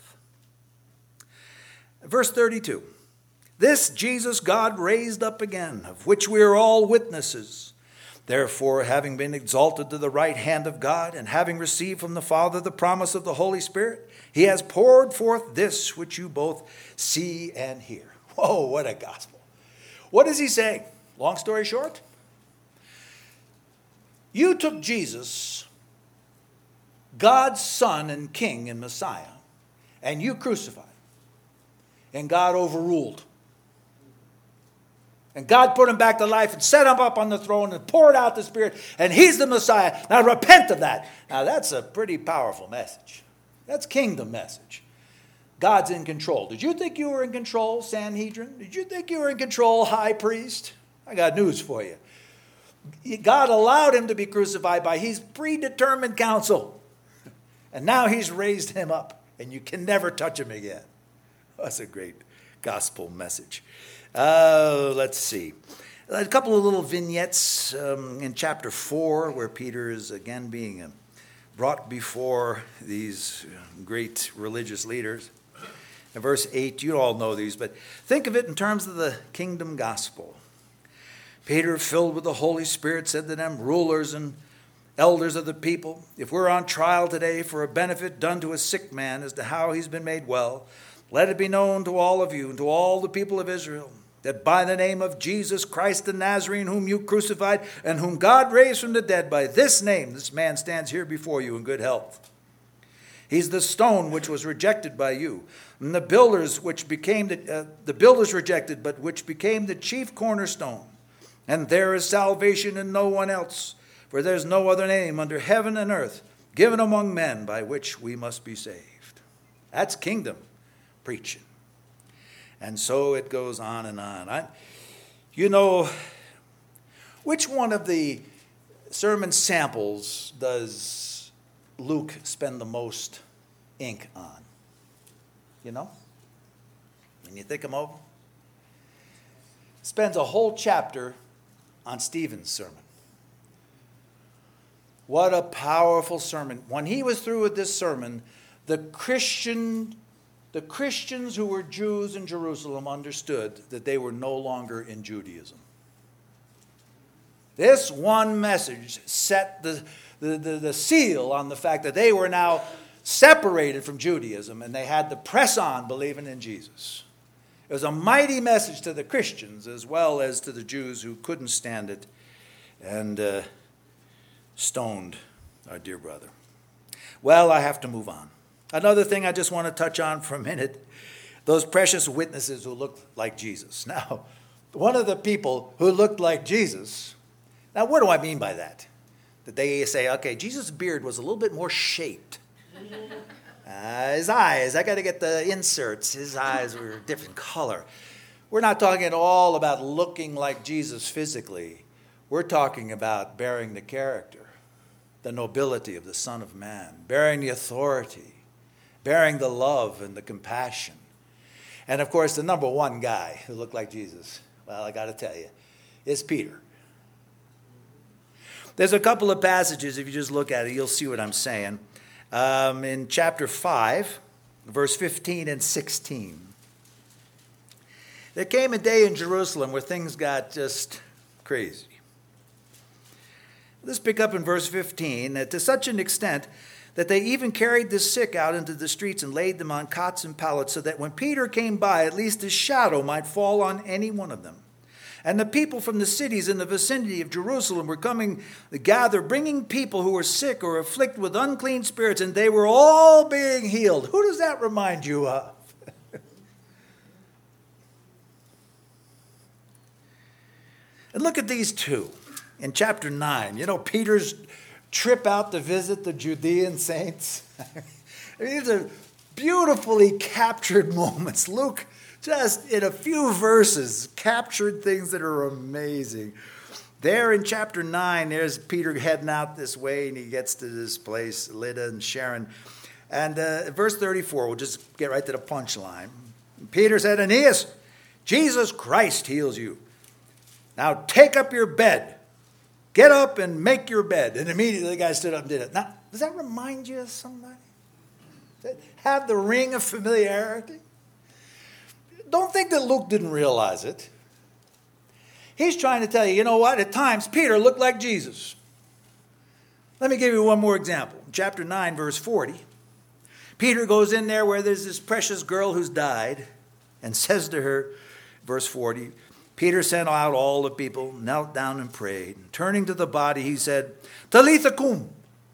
Verse thirty-two, "This Jesus God raised up again, of which we are all witnesses. Therefore, having been exalted to the right hand of God, and having received from the Father the promise of the Holy Spirit, he has poured forth this which you both see and hear." Whoa, what a gospel. What does he say? Long story short, you took Jesus, God's Son and King and Messiah, and you crucified. And God overruled. And God put him back to life and set him up on the throne and poured out the Spirit. And he's the Messiah. Now repent of that. Now that's a pretty powerful message. That's kingdom message. God's in control. Did you think you were in control, Sanhedrin? Did you think you were in control, high priest? I got news for you. God allowed him to be crucified by his predetermined counsel. And now he's raised him up. And you can never touch him again. That's a great gospel message. Uh, let's see. A couple of little vignettes um, in chapter four, where Peter is again being uh, brought before these great religious leaders. In verse eight, you all know these, but think of it in terms of the kingdom gospel. Peter, filled with the Holy Spirit, said to them, "Rulers and elders of the people, if we're on trial today for a benefit done to a sick man as to how he's been made well, let it be known to all of you and to all the people of Israel that by the name of Jesus Christ the Nazarene, whom you crucified and whom God raised from the dead, by this name this man stands here before you in good health. He's the stone which was rejected by you, and the builders which became the, uh, the builders rejected, but which became the chief cornerstone. And there is salvation in no one else, for there is no other name under heaven and earth given among men by which we must be saved. That's kingdom preaching. And so it goes on and on. I, you know, which one of the sermon samples does Luke spend the most ink on? You know? When you think them over? Spends a whole chapter on Stephen's sermon. What a powerful sermon. When he was through with this sermon, the Christian, the Christians who were Jews in Jerusalem understood that they were no longer in Judaism. This one message set the, the, the, the seal on the fact that they were now separated from Judaism and they had to press on believing in Jesus. It was a mighty message to the Christians as well as to the Jews who couldn't stand it and uh, stoned our dear brother. Well, I have to move on. Another thing I just want to touch on for a minute, those precious witnesses who looked like Jesus. Now, one of the people who looked like Jesus, now what do I mean by that? That they say, okay, Jesus' beard was a little bit more shaped. Uh, his eyes, I got to get the inserts. His eyes were a different color. We're not talking at all about looking like Jesus physically. We're talking about bearing the character, the nobility of the Son of Man, bearing the authority, bearing the love and the compassion. And of course, the number one guy who looked like Jesus, well, I got to tell you, is Peter. There's a couple of passages, if you just look at it, you'll see what I'm saying. Um, in chapter five, verse fifteen and sixteen. There came a day in Jerusalem where things got just crazy. Let's pick up in verse fifteen, that to such an extent that they even carried the sick out into the streets and laid them on cots and pallets, so that when Peter came by, at least his shadow might fall on any one of them. And the people from the cities in the vicinity of Jerusalem were coming to gather, bringing people who were sick or afflicted with unclean spirits, and they were all being healed. Who does that remind you of? And look at these two in chapter nine. You know, Peter's trip out to visit the Judean saints. These are beautifully captured moments. Luke, just in a few verses, captured things that are amazing. There in chapter nine, there's Peter heading out this way, and he gets to this place, Lydda and Sharon. And uh, verse thirty-four, we'll just get right to the punchline. Peter said, Aeneas, Jesus Christ heals you. Now take up your bed. Get up and make your bed. And immediately the guy stood up and did it. Now, does that remind you of somebody? Does that have the ring of familiarity? Don't think that Luke didn't realize it. He's trying to tell you, you know what? At times, Peter looked like Jesus. Let me give you one more example. Chapter nine, verse forty. Peter goes in there where there's this precious girl who's died and says to her, verse forty, Peter sent out all the people, knelt down and prayed. And turning to the body, he said, Talitha cum,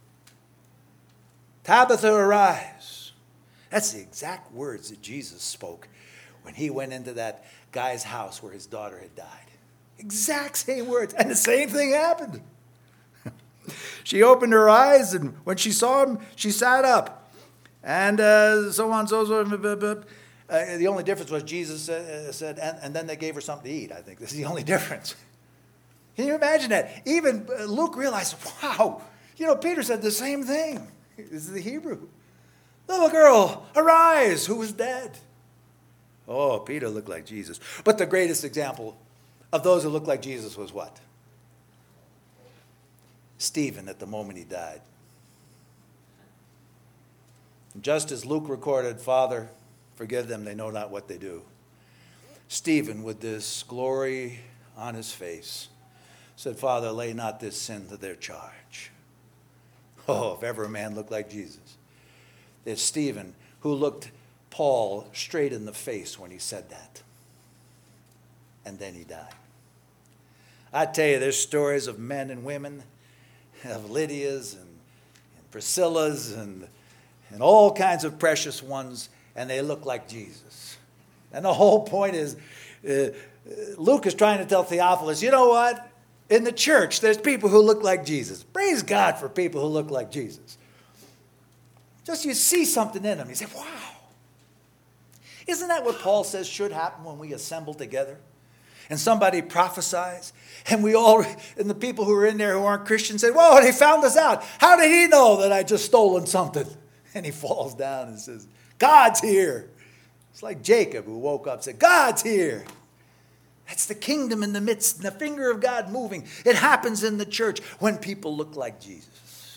Tabitha, arise. That's the exact words that Jesus spoke when he went into that guy's house where his daughter had died. Exact same words. And the same thing happened. She opened her eyes, and when she saw him, she sat up. And uh, so on, so on. Uh, the only difference was Jesus uh, said, and, and then they gave her something to eat. I think this is the only difference. Can you imagine that? Even uh, Luke realized, wow, you know, Peter said the same thing. This is the Hebrew. Little girl, arise, who was dead. Oh, Peter looked like Jesus. But the greatest example of those who looked like Jesus was what? Stephen, at the moment he died. Just as Luke recorded, Father, forgive them, they know not what they do. Stephen, with this glory on his face, said, Father, lay not this sin to their charge. Oh, if ever a man looked like Jesus. There's Stephen, who looked Paul straight in the face when he said that. And then he died. I tell you, there's stories of men and women, of Lydia's and, and Priscilla's and and all kinds of precious ones, and they look like Jesus. And the whole point is, uh, Luke is trying to tell Theophilus, you know what? In the church, there's people who look like Jesus. Praise God for people who look like Jesus. Just you see something in them. You say, wow. Isn't that what Paul says should happen when we assemble together? And somebody prophesies, and we all, and the people who are in there who aren't Christians say, whoa, they found us out. How did he know that I just stolen something? And he falls down and says, God's here. It's like Jacob who woke up and said, God's here. That's the kingdom in the midst, and the finger of God moving. It happens in the church when people look like Jesus.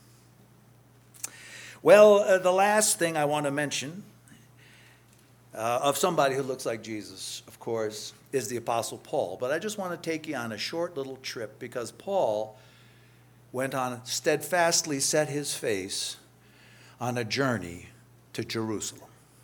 Well, uh, the last thing I want to mention uh, of somebody who looks like Jesus, of course, is the Apostle Paul. But I just want to take you on a short little trip because Paul went on, steadfastly set his face on a journey to Jerusalem.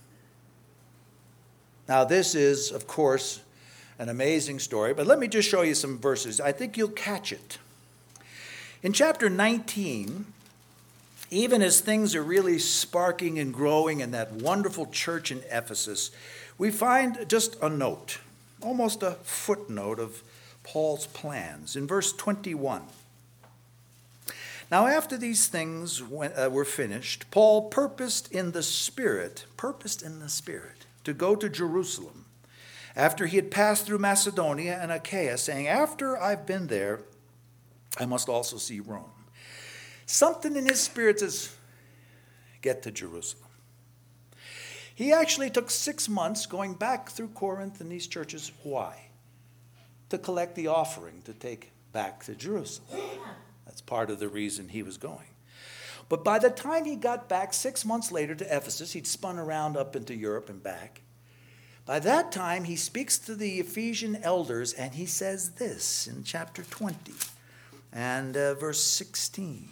Now, this is, of course, an amazing story, but let me just show you some verses. I think you'll catch it. In chapter nineteen, even as things are really sparking and growing in that wonderful church in Ephesus, we find just a note, almost a footnote of Paul's plans. In verse twenty-one, now after these things were finished, Paul purposed in the Spirit, purposed in the Spirit, to go to Jerusalem, after he had passed through Macedonia and Achaia, saying, after I've been there, I must also see Rome. Something in his spirit says, get to Jerusalem. He actually took six months going back through Corinth and these churches. Why? To collect the offering to take back to Jerusalem. That's part of the reason he was going. But by the time he got back six months later to Ephesus, he'd spun around up into Europe and back. By that time, he speaks to the Ephesian elders, and he says this in chapter twenty and uh, verse sixteen.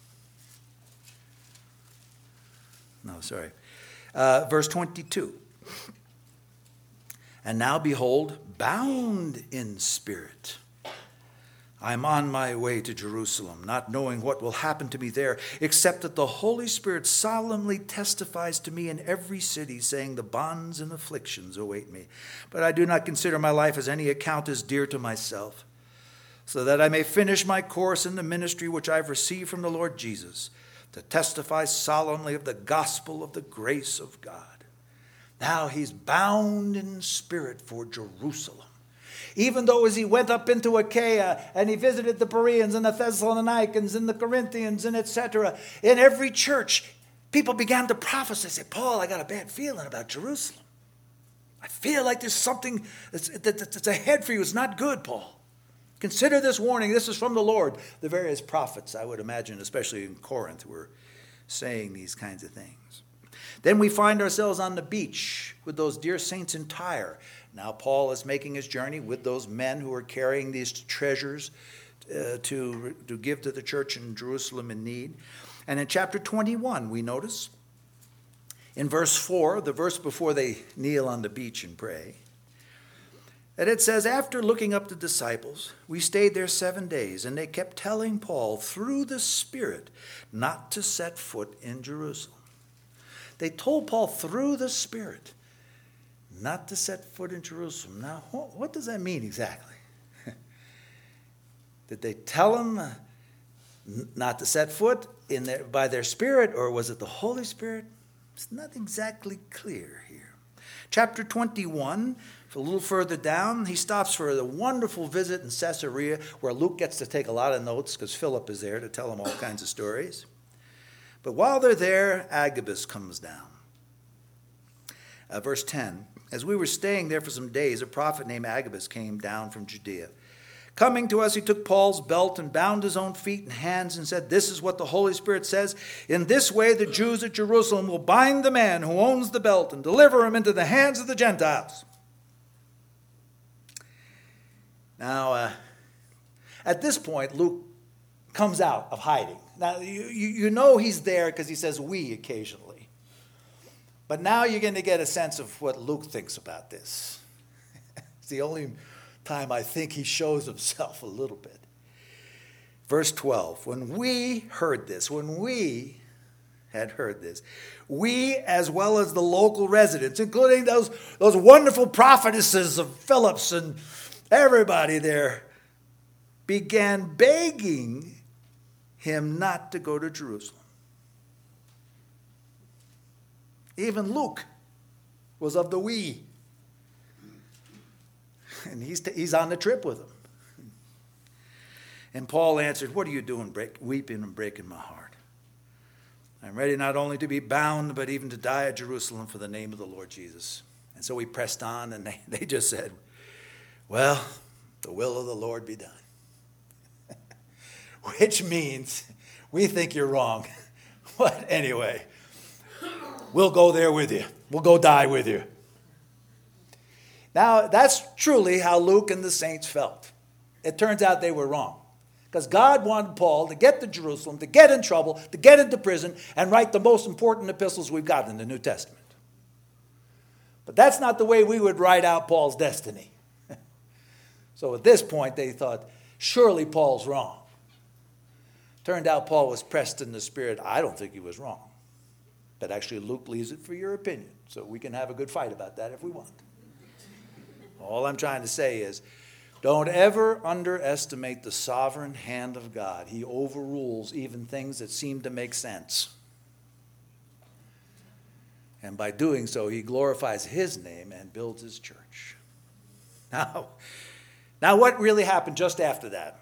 No, sorry. Uh, verse twenty-two. And now behold, bound in spirit, I am on my way to Jerusalem, not knowing what will happen to me there, except that the Holy Spirit solemnly testifies to me in every city, saying, the bonds and afflictions await me. But I do not consider my life as any account as dear to myself, so that I may finish my course in the ministry which I have received from the Lord Jesus, to testify solemnly of the gospel of the grace of God. Now he's bound in spirit for Jerusalem. Even though as he went up into Achaia and he visited the Bereans and the Thessalonians and the Corinthians and et cetera, in every church, people began to prophesy. Say, Paul, I got a bad feeling about Jerusalem. I feel like there's something that's, that's ahead for you. It's not good, Paul. Consider this warning. This is from the Lord. The various prophets, I would imagine, especially in Corinth, were saying these kinds of things. Then we find ourselves on the beach with those dear saints in Tyre. Now Paul is making his journey with those men who are carrying these treasures uh, to, to give to the church in Jerusalem in need. And in chapter twenty-one, we notice, in verse four, the verse before they kneel on the beach and pray, that it says, after looking up the disciples, we stayed there seven days, and they kept telling Paul through the Spirit not to set foot in Jerusalem. They told Paul through the Spirit not to set foot in Jerusalem. Now, what does that mean exactly? Did they tell him not to set foot in their, by their Spirit, or was it the Holy Spirit? It's not exactly clear here. Chapter twenty-one, a little further down, he stops for a wonderful visit in Caesarea, where Luke gets to take a lot of notes because Philip is there to tell him all kinds of stories. But while they're there, Agabus comes down. Uh, verse ten, as we were staying there for some days, a prophet named Agabus came down from Judea. Coming to us, he took Paul's belt and bound his own feet and hands and said, this is what the Holy Spirit says. In this way, the Jews at Jerusalem will bind the man who owns the belt and deliver him into the hands of the Gentiles. Now, uh, at this point, Luke comes out of hiding. Now, you, you, you know he's there because he says we occasionally. But now you're going to get a sense of what Luke thinks about this. It's the only time I think he shows himself a little bit. Verse twelve, when we heard this, when we, had heard this, we, as well as the local residents, including those, those wonderful prophetesses of Philip's and everybody there, began begging him not to go to Jerusalem. Even Luke was of the we. And he's, t- he's on the trip with them. And Paul answered, "What are you doing, break, weeping and breaking my heart? I'm ready not only to be bound, but even to die at Jerusalem for the name of the Lord Jesus." And so we pressed on, and they, they just said, "Well, the will of the Lord be done." Which means we think you're wrong. But anyway, we'll go there with you. We'll go die with you. Now, that's truly how Luke and the saints felt. It turns out they were wrong. Because God wanted Paul to get to Jerusalem, to get in trouble, to get into prison, and write the most important epistles we've got in the New Testament. But that's not the way we would write out Paul's destiny. So at this point, they thought, surely Paul's wrong. Turned out Paul was pressed in the spirit. I don't think he was wrong. But actually, Luke leaves it for your opinion. So we can have a good fight about that if we want. All I'm trying to say is, don't ever underestimate the sovereign hand of God. He overrules even things that seem to make sense. And by doing so, he glorifies his name and builds his church. Now, now what really happened just after that?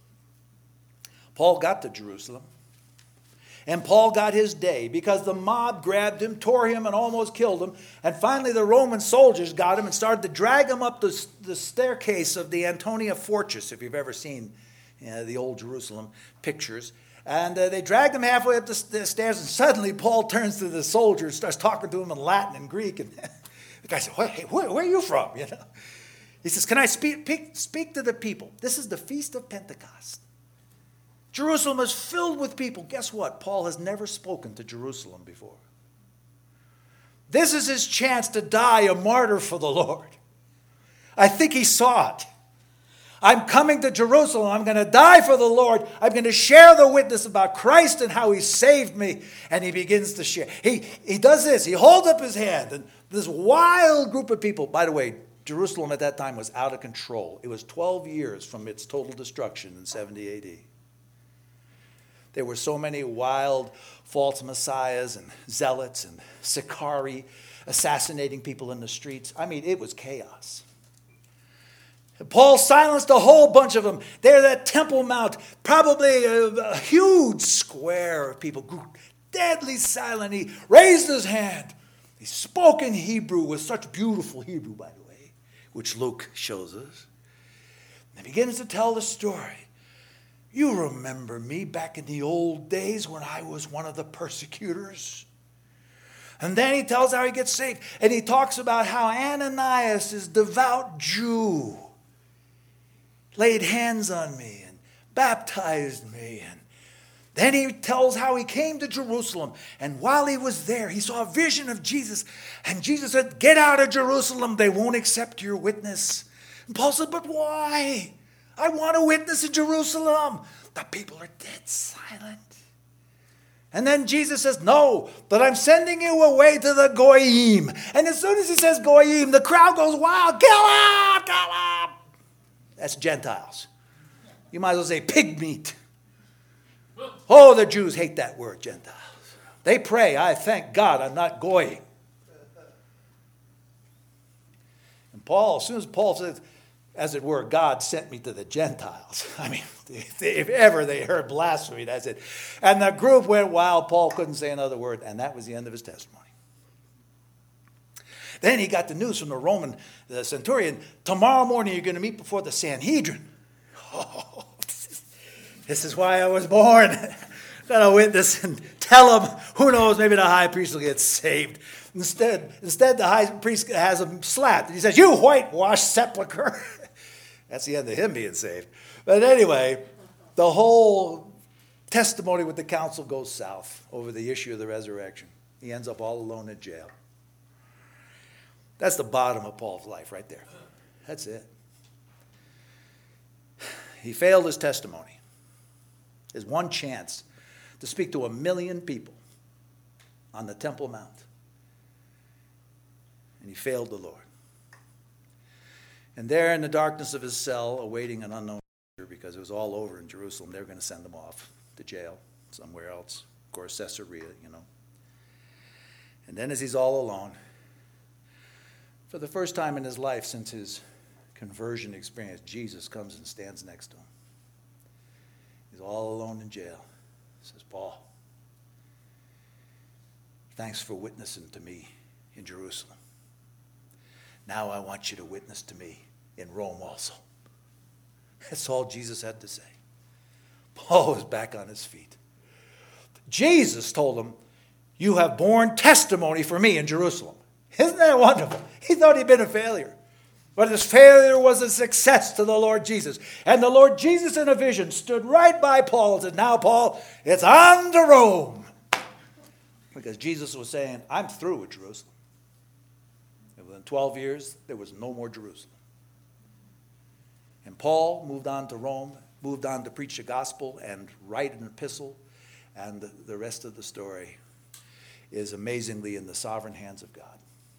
Paul got to Jerusalem. And Paul got his day because the mob grabbed him, tore him, and almost killed him. And finally the Roman soldiers got him and started to drag him up the, the staircase of the Antonia Fortress, if you've ever seen you know, the old Jerusalem pictures. And uh, they dragged him halfway up the, the stairs, and suddenly Paul turns to the soldiers, starts talking to him in Latin and Greek. And the guy said, hey, where, where are you from? You know? He says, can I speak, speak, speak to the people? This is the Feast of Pentecost. Jerusalem is filled with people. Guess what? Paul has never spoken to Jerusalem before. This is his chance to die a martyr for the Lord. I think he saw it. I'm coming to Jerusalem. I'm going to die for the Lord. I'm going to share the witness about Christ and how he saved me. And he begins to share. He, he does this. He holds up his hand. And this wild group of people, by the way, Jerusalem at that time was out of control. It was twelve years from its total destruction in seventy A D. There were so many wild false messiahs and zealots and Sicarii assassinating people in the streets. I mean, it was chaos. Paul silenced a whole bunch of them. There at Temple Mount, probably a, a huge square of people grew deadly silent. He raised his hand. He spoke in Hebrew with such beautiful Hebrew, by the way, which Luke shows us. And he begins to tell the story. You remember me back in the old days when I was one of the persecutors. And then he tells how he gets saved. And he talks about how Ananias, this devout Jew, laid hands on me and baptized me. And then he tells how he came to Jerusalem. And while he was there, he saw a vision of Jesus. And Jesus said, get out of Jerusalem. They won't accept your witness. And Paul said, but why? I want to witness in Jerusalem. The people are dead silent. And then Jesus says, no, but I'm sending you away to the Goyim. And as soon as he says Goyim, the crowd goes wild. Kill him! Kill him! That's Gentiles. You might as well say pig meat. Oh, the Jews hate that word, Gentiles. They pray, I thank God I'm not Goyim. And Paul, as soon as Paul says, as it were, God sent me to the Gentiles. I mean, if, if ever they heard blasphemy, that's it. And the group went wild. Paul couldn't say another word, and that was the end of his testimony. Then he got the news from the Roman the centurion, tomorrow morning you're going to meet before the Sanhedrin. Oh, this is, this is why I was born. Got to witness and tell them, who knows, maybe the high priest will get saved. Instead, instead the high priest has him slapped. He says, you whitewashed sepulcher. That's the end of him being saved. But anyway, the whole testimony with the council goes south over the issue of the resurrection. He ends up all alone in jail. That's the bottom of Paul's life right there. That's it. He failed his testimony. His one chance to speak to a million people. on the Temple Mount. And he failed the Lord. And there in the darkness of his cell, awaiting an unknown future, because it was all over in Jerusalem, they were going to send him off to jail somewhere else. Of course, Caesarea, you know. And then as he's all alone, for the first time in his life since his conversion experience, Jesus comes and stands next to him. He's all alone in jail. He says, Paul, thanks for witnessing to me in Jerusalem. Now I want you to witness to me in Rome also. That's all Jesus had to say. Paul was back on his feet. Jesus told him, you have borne testimony for me in Jerusalem. Isn't that wonderful? He thought he'd been a failure. But his failure was a success to the Lord Jesus. And the Lord Jesus in a vision stood right by Paul and said, now, Paul, it's on to Rome. Because Jesus was saying, I'm through with Jerusalem. And within twelve years, there was no more Jerusalem. And Paul moved on to Rome, moved on to preach the gospel and write an epistle. And the, the rest of the story is amazingly in the sovereign hands of God.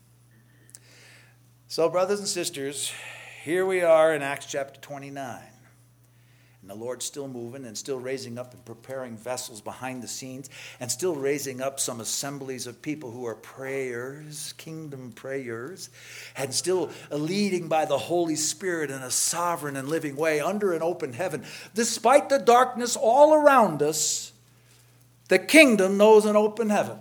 So, brothers and sisters, here we are in Acts chapter twenty-nine. And the Lord's still moving and still raising up and preparing vessels behind the scenes and still raising up some assemblies of people who are prayers, kingdom prayers, and still leading by the Holy Spirit in a sovereign and living way under an open heaven. Despite the darkness all around us, the kingdom knows an open heaven.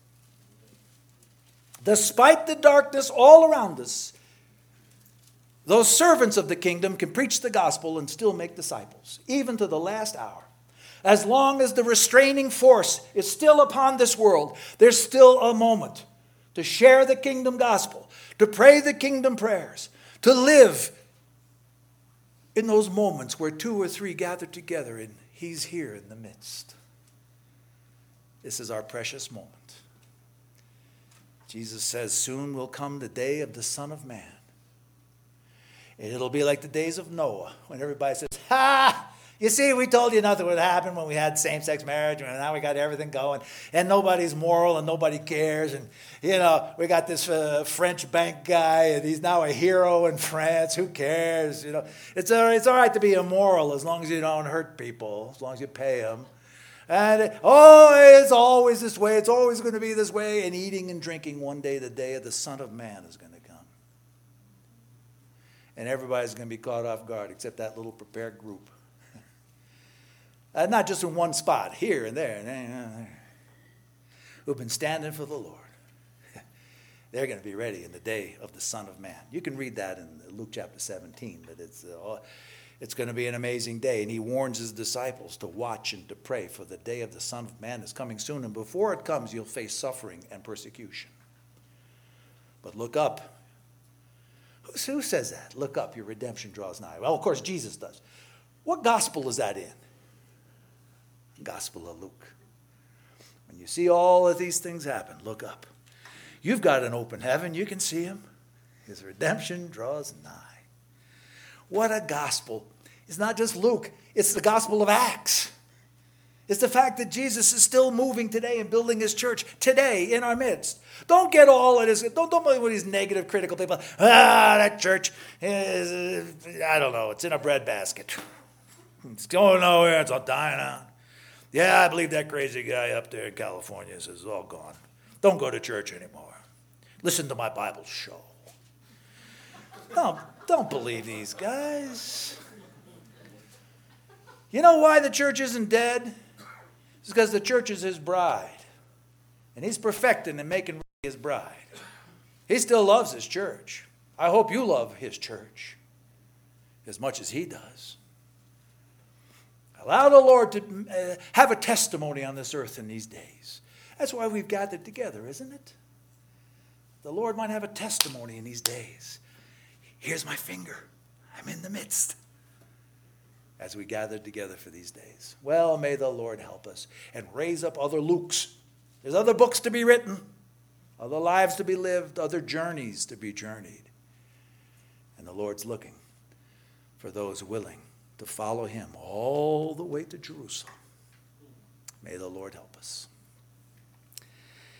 Despite the darkness all around us, those servants of the kingdom can preach the gospel and still make disciples, even to the last hour. As long as the restraining force is still upon this world, there's still a moment to share the kingdom gospel, to pray the kingdom prayers, to live in those moments where two or three gather together and he's here in the midst. This is our precious moment. Jesus says, soon will come the day of the Son of Man. And it'll be like the days of Noah, when everybody says, ha! You see, we told you nothing would happen when we had same-sex marriage, and now we got everything going, and nobody's moral, and nobody cares, and, you know, we got this uh, French bank guy, and he's now a hero in France. Who cares? You know, it's all, it's all right to be immoral as long as you don't hurt people, as long as you pay them. And, oh, it's always this way. It's always going to be this way. And eating and drinking one day, the day of the Son of Man is going to come. And everybody's going to be caught off guard except that little prepared group. uh, not just in one spot, here and there, and there, and there, who've been standing for the Lord. They're going to be ready in the day of the Son of Man. You can read that in Luke chapter seventeen, but it's... Uh, It's going to be an amazing day. And he warns his disciples to watch and to pray, for the day of the Son of Man is coming soon. And before it comes, you'll face suffering and persecution. But look up. Who says that? Look up, your redemption draws nigh. Well, of course, Jesus does. What gospel is that in? Gospel of Luke. When you see all of these things happen, look up. You've got an open heaven. You can see him. His redemption draws nigh. What a gospel. It's not just Luke. It's the gospel of Acts. It's the fact that Jesus is still moving today and building his church today in our midst. Don't get all of this. Don't, don't believe what these negative, critical people. Ah, that church is, I don't know, it's in a breadbasket. It's going nowhere. It's all dying out. Yeah, I believe that crazy guy up there in California says it's all gone. Don't go to church anymore. Listen to my Bible show. No. Don't believe these guys. You know why the church isn't dead? It's because the church is his bride. And he's perfecting and making ready his bride. He still loves his church. I hope you love his church as much as he does. Allow the Lord to uh, have a testimony on this earth in these days. That's why we've gathered together, isn't it? The Lord might have a testimony in these days. Here's my finger. I'm in the midst. As we gathered together for these days. Well, may the Lord help us and raise up other Lukes. There's other books to be written, other lives to be lived, other journeys to be journeyed. And the Lord's looking for those willing to follow him all the way to Jerusalem. May the Lord help us.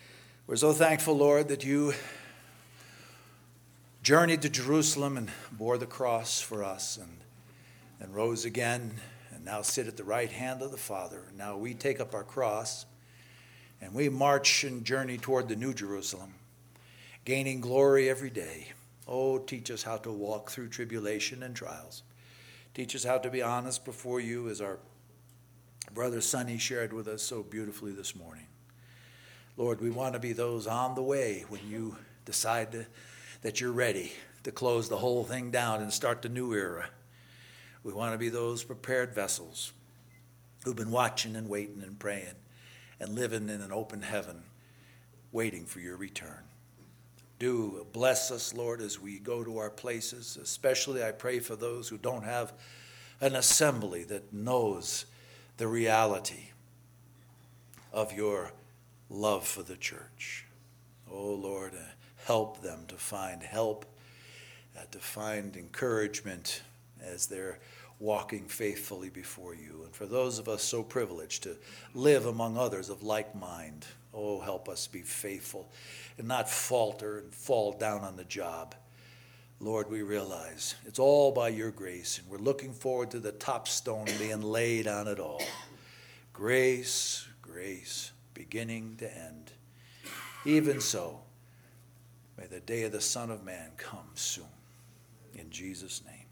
We're so thankful, Lord, that you journeyed to Jerusalem and bore the cross for us and, and rose again and now sit at the right hand of the Father. Now we take up our cross and we march and journey toward the New Jerusalem, gaining glory every day. Oh, teach us how to walk through tribulation and trials. Teach us how to be honest before you, as our brother Sonny shared with us so beautifully this morning. Lord, we want to be those on the way when you decide to, that you're ready to close the whole thing down and start the new era. We want to be those prepared vessels who've been watching and waiting and praying and living in an open heaven, waiting for your return. Do bless us, Lord, as we go to our places. Especially I pray for those who don't have an assembly that knows the reality of your love for the church. Oh, Lord, uh, help them to find help, uh, to find encouragement as they're walking faithfully before you. And for those of us so privileged to live among others of like mind, oh, help us be faithful and not falter and fall down on the job. Lord, we realize it's all by your grace, and we're looking forward to the top stone being laid on it all. Grace, grace, beginning to end. Even so, may the day of the Son of Man come soon. In Jesus' name.